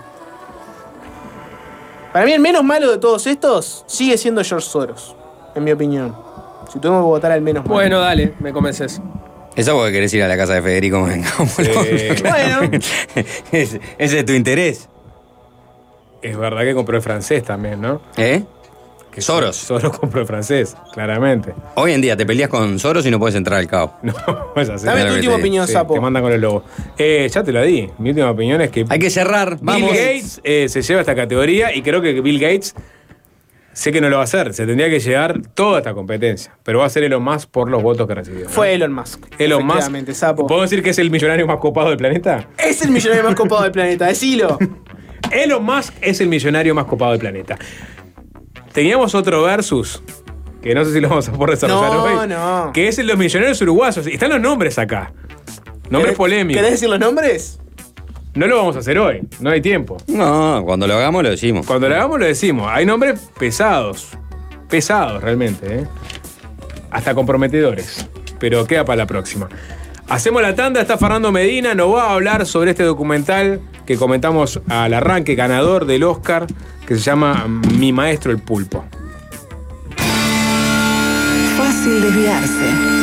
Para mí el menos malo de todos estos sigue siendo George Soros, en mi opinión. Si tuvimos que votar al menos malo. Bueno, dale, me convences. Eso porque querés ir a la casa de Federico Vengamos. Eh, Bueno. Ese ese es tu interés. Es verdad que compró el francés también, ¿no? ¿Eh? Que Soros. Soros compró el francés, claramente. Hoy en día te peleas con Soros y no puedes entrar al cabo. No, es así. Dame Mira tu lo que última te opinión, Sí, sapo. te mandan con el lobo. Eh, ya te lo di. Mi última opinión es que Hay que cerrar. Bill Vamos. Gates eh, se lleva esta categoría y creo que Bill Gates, sé que no lo va a hacer, se tendría que llevar toda esta competencia, pero va a ser Elon Musk por los votos que recibió. ¿no? Fue Elon Musk. Elon Musk. Efectivamente, sapo. ¿Puedo decir que es el millonario más copado del planeta? Es el millonario más copado del planeta, decilo. Elon Musk es el millonario más copado del planeta. Teníamos otro versus, que no sé si lo vamos a poder desarrollar No, hoy, no. que es el de los millonarios uruguayos. Y están los nombres acá. Nombres ¿Querés- polémicos. ¿Querés decir los nombres? No lo vamos a hacer hoy, no hay tiempo. No, cuando lo hagamos lo decimos. Cuando lo hagamos lo decimos. Hay nombres pesados. Pesados realmente, ¿eh? Hasta comprometedores. Pero queda para la próxima. Hacemos la tanda, está Fernando Medina, nos va a hablar sobre este documental que comentamos al arranque, ganador del Oscar, que se llama Mi Maestro el Pulpo. Fácil desviarse.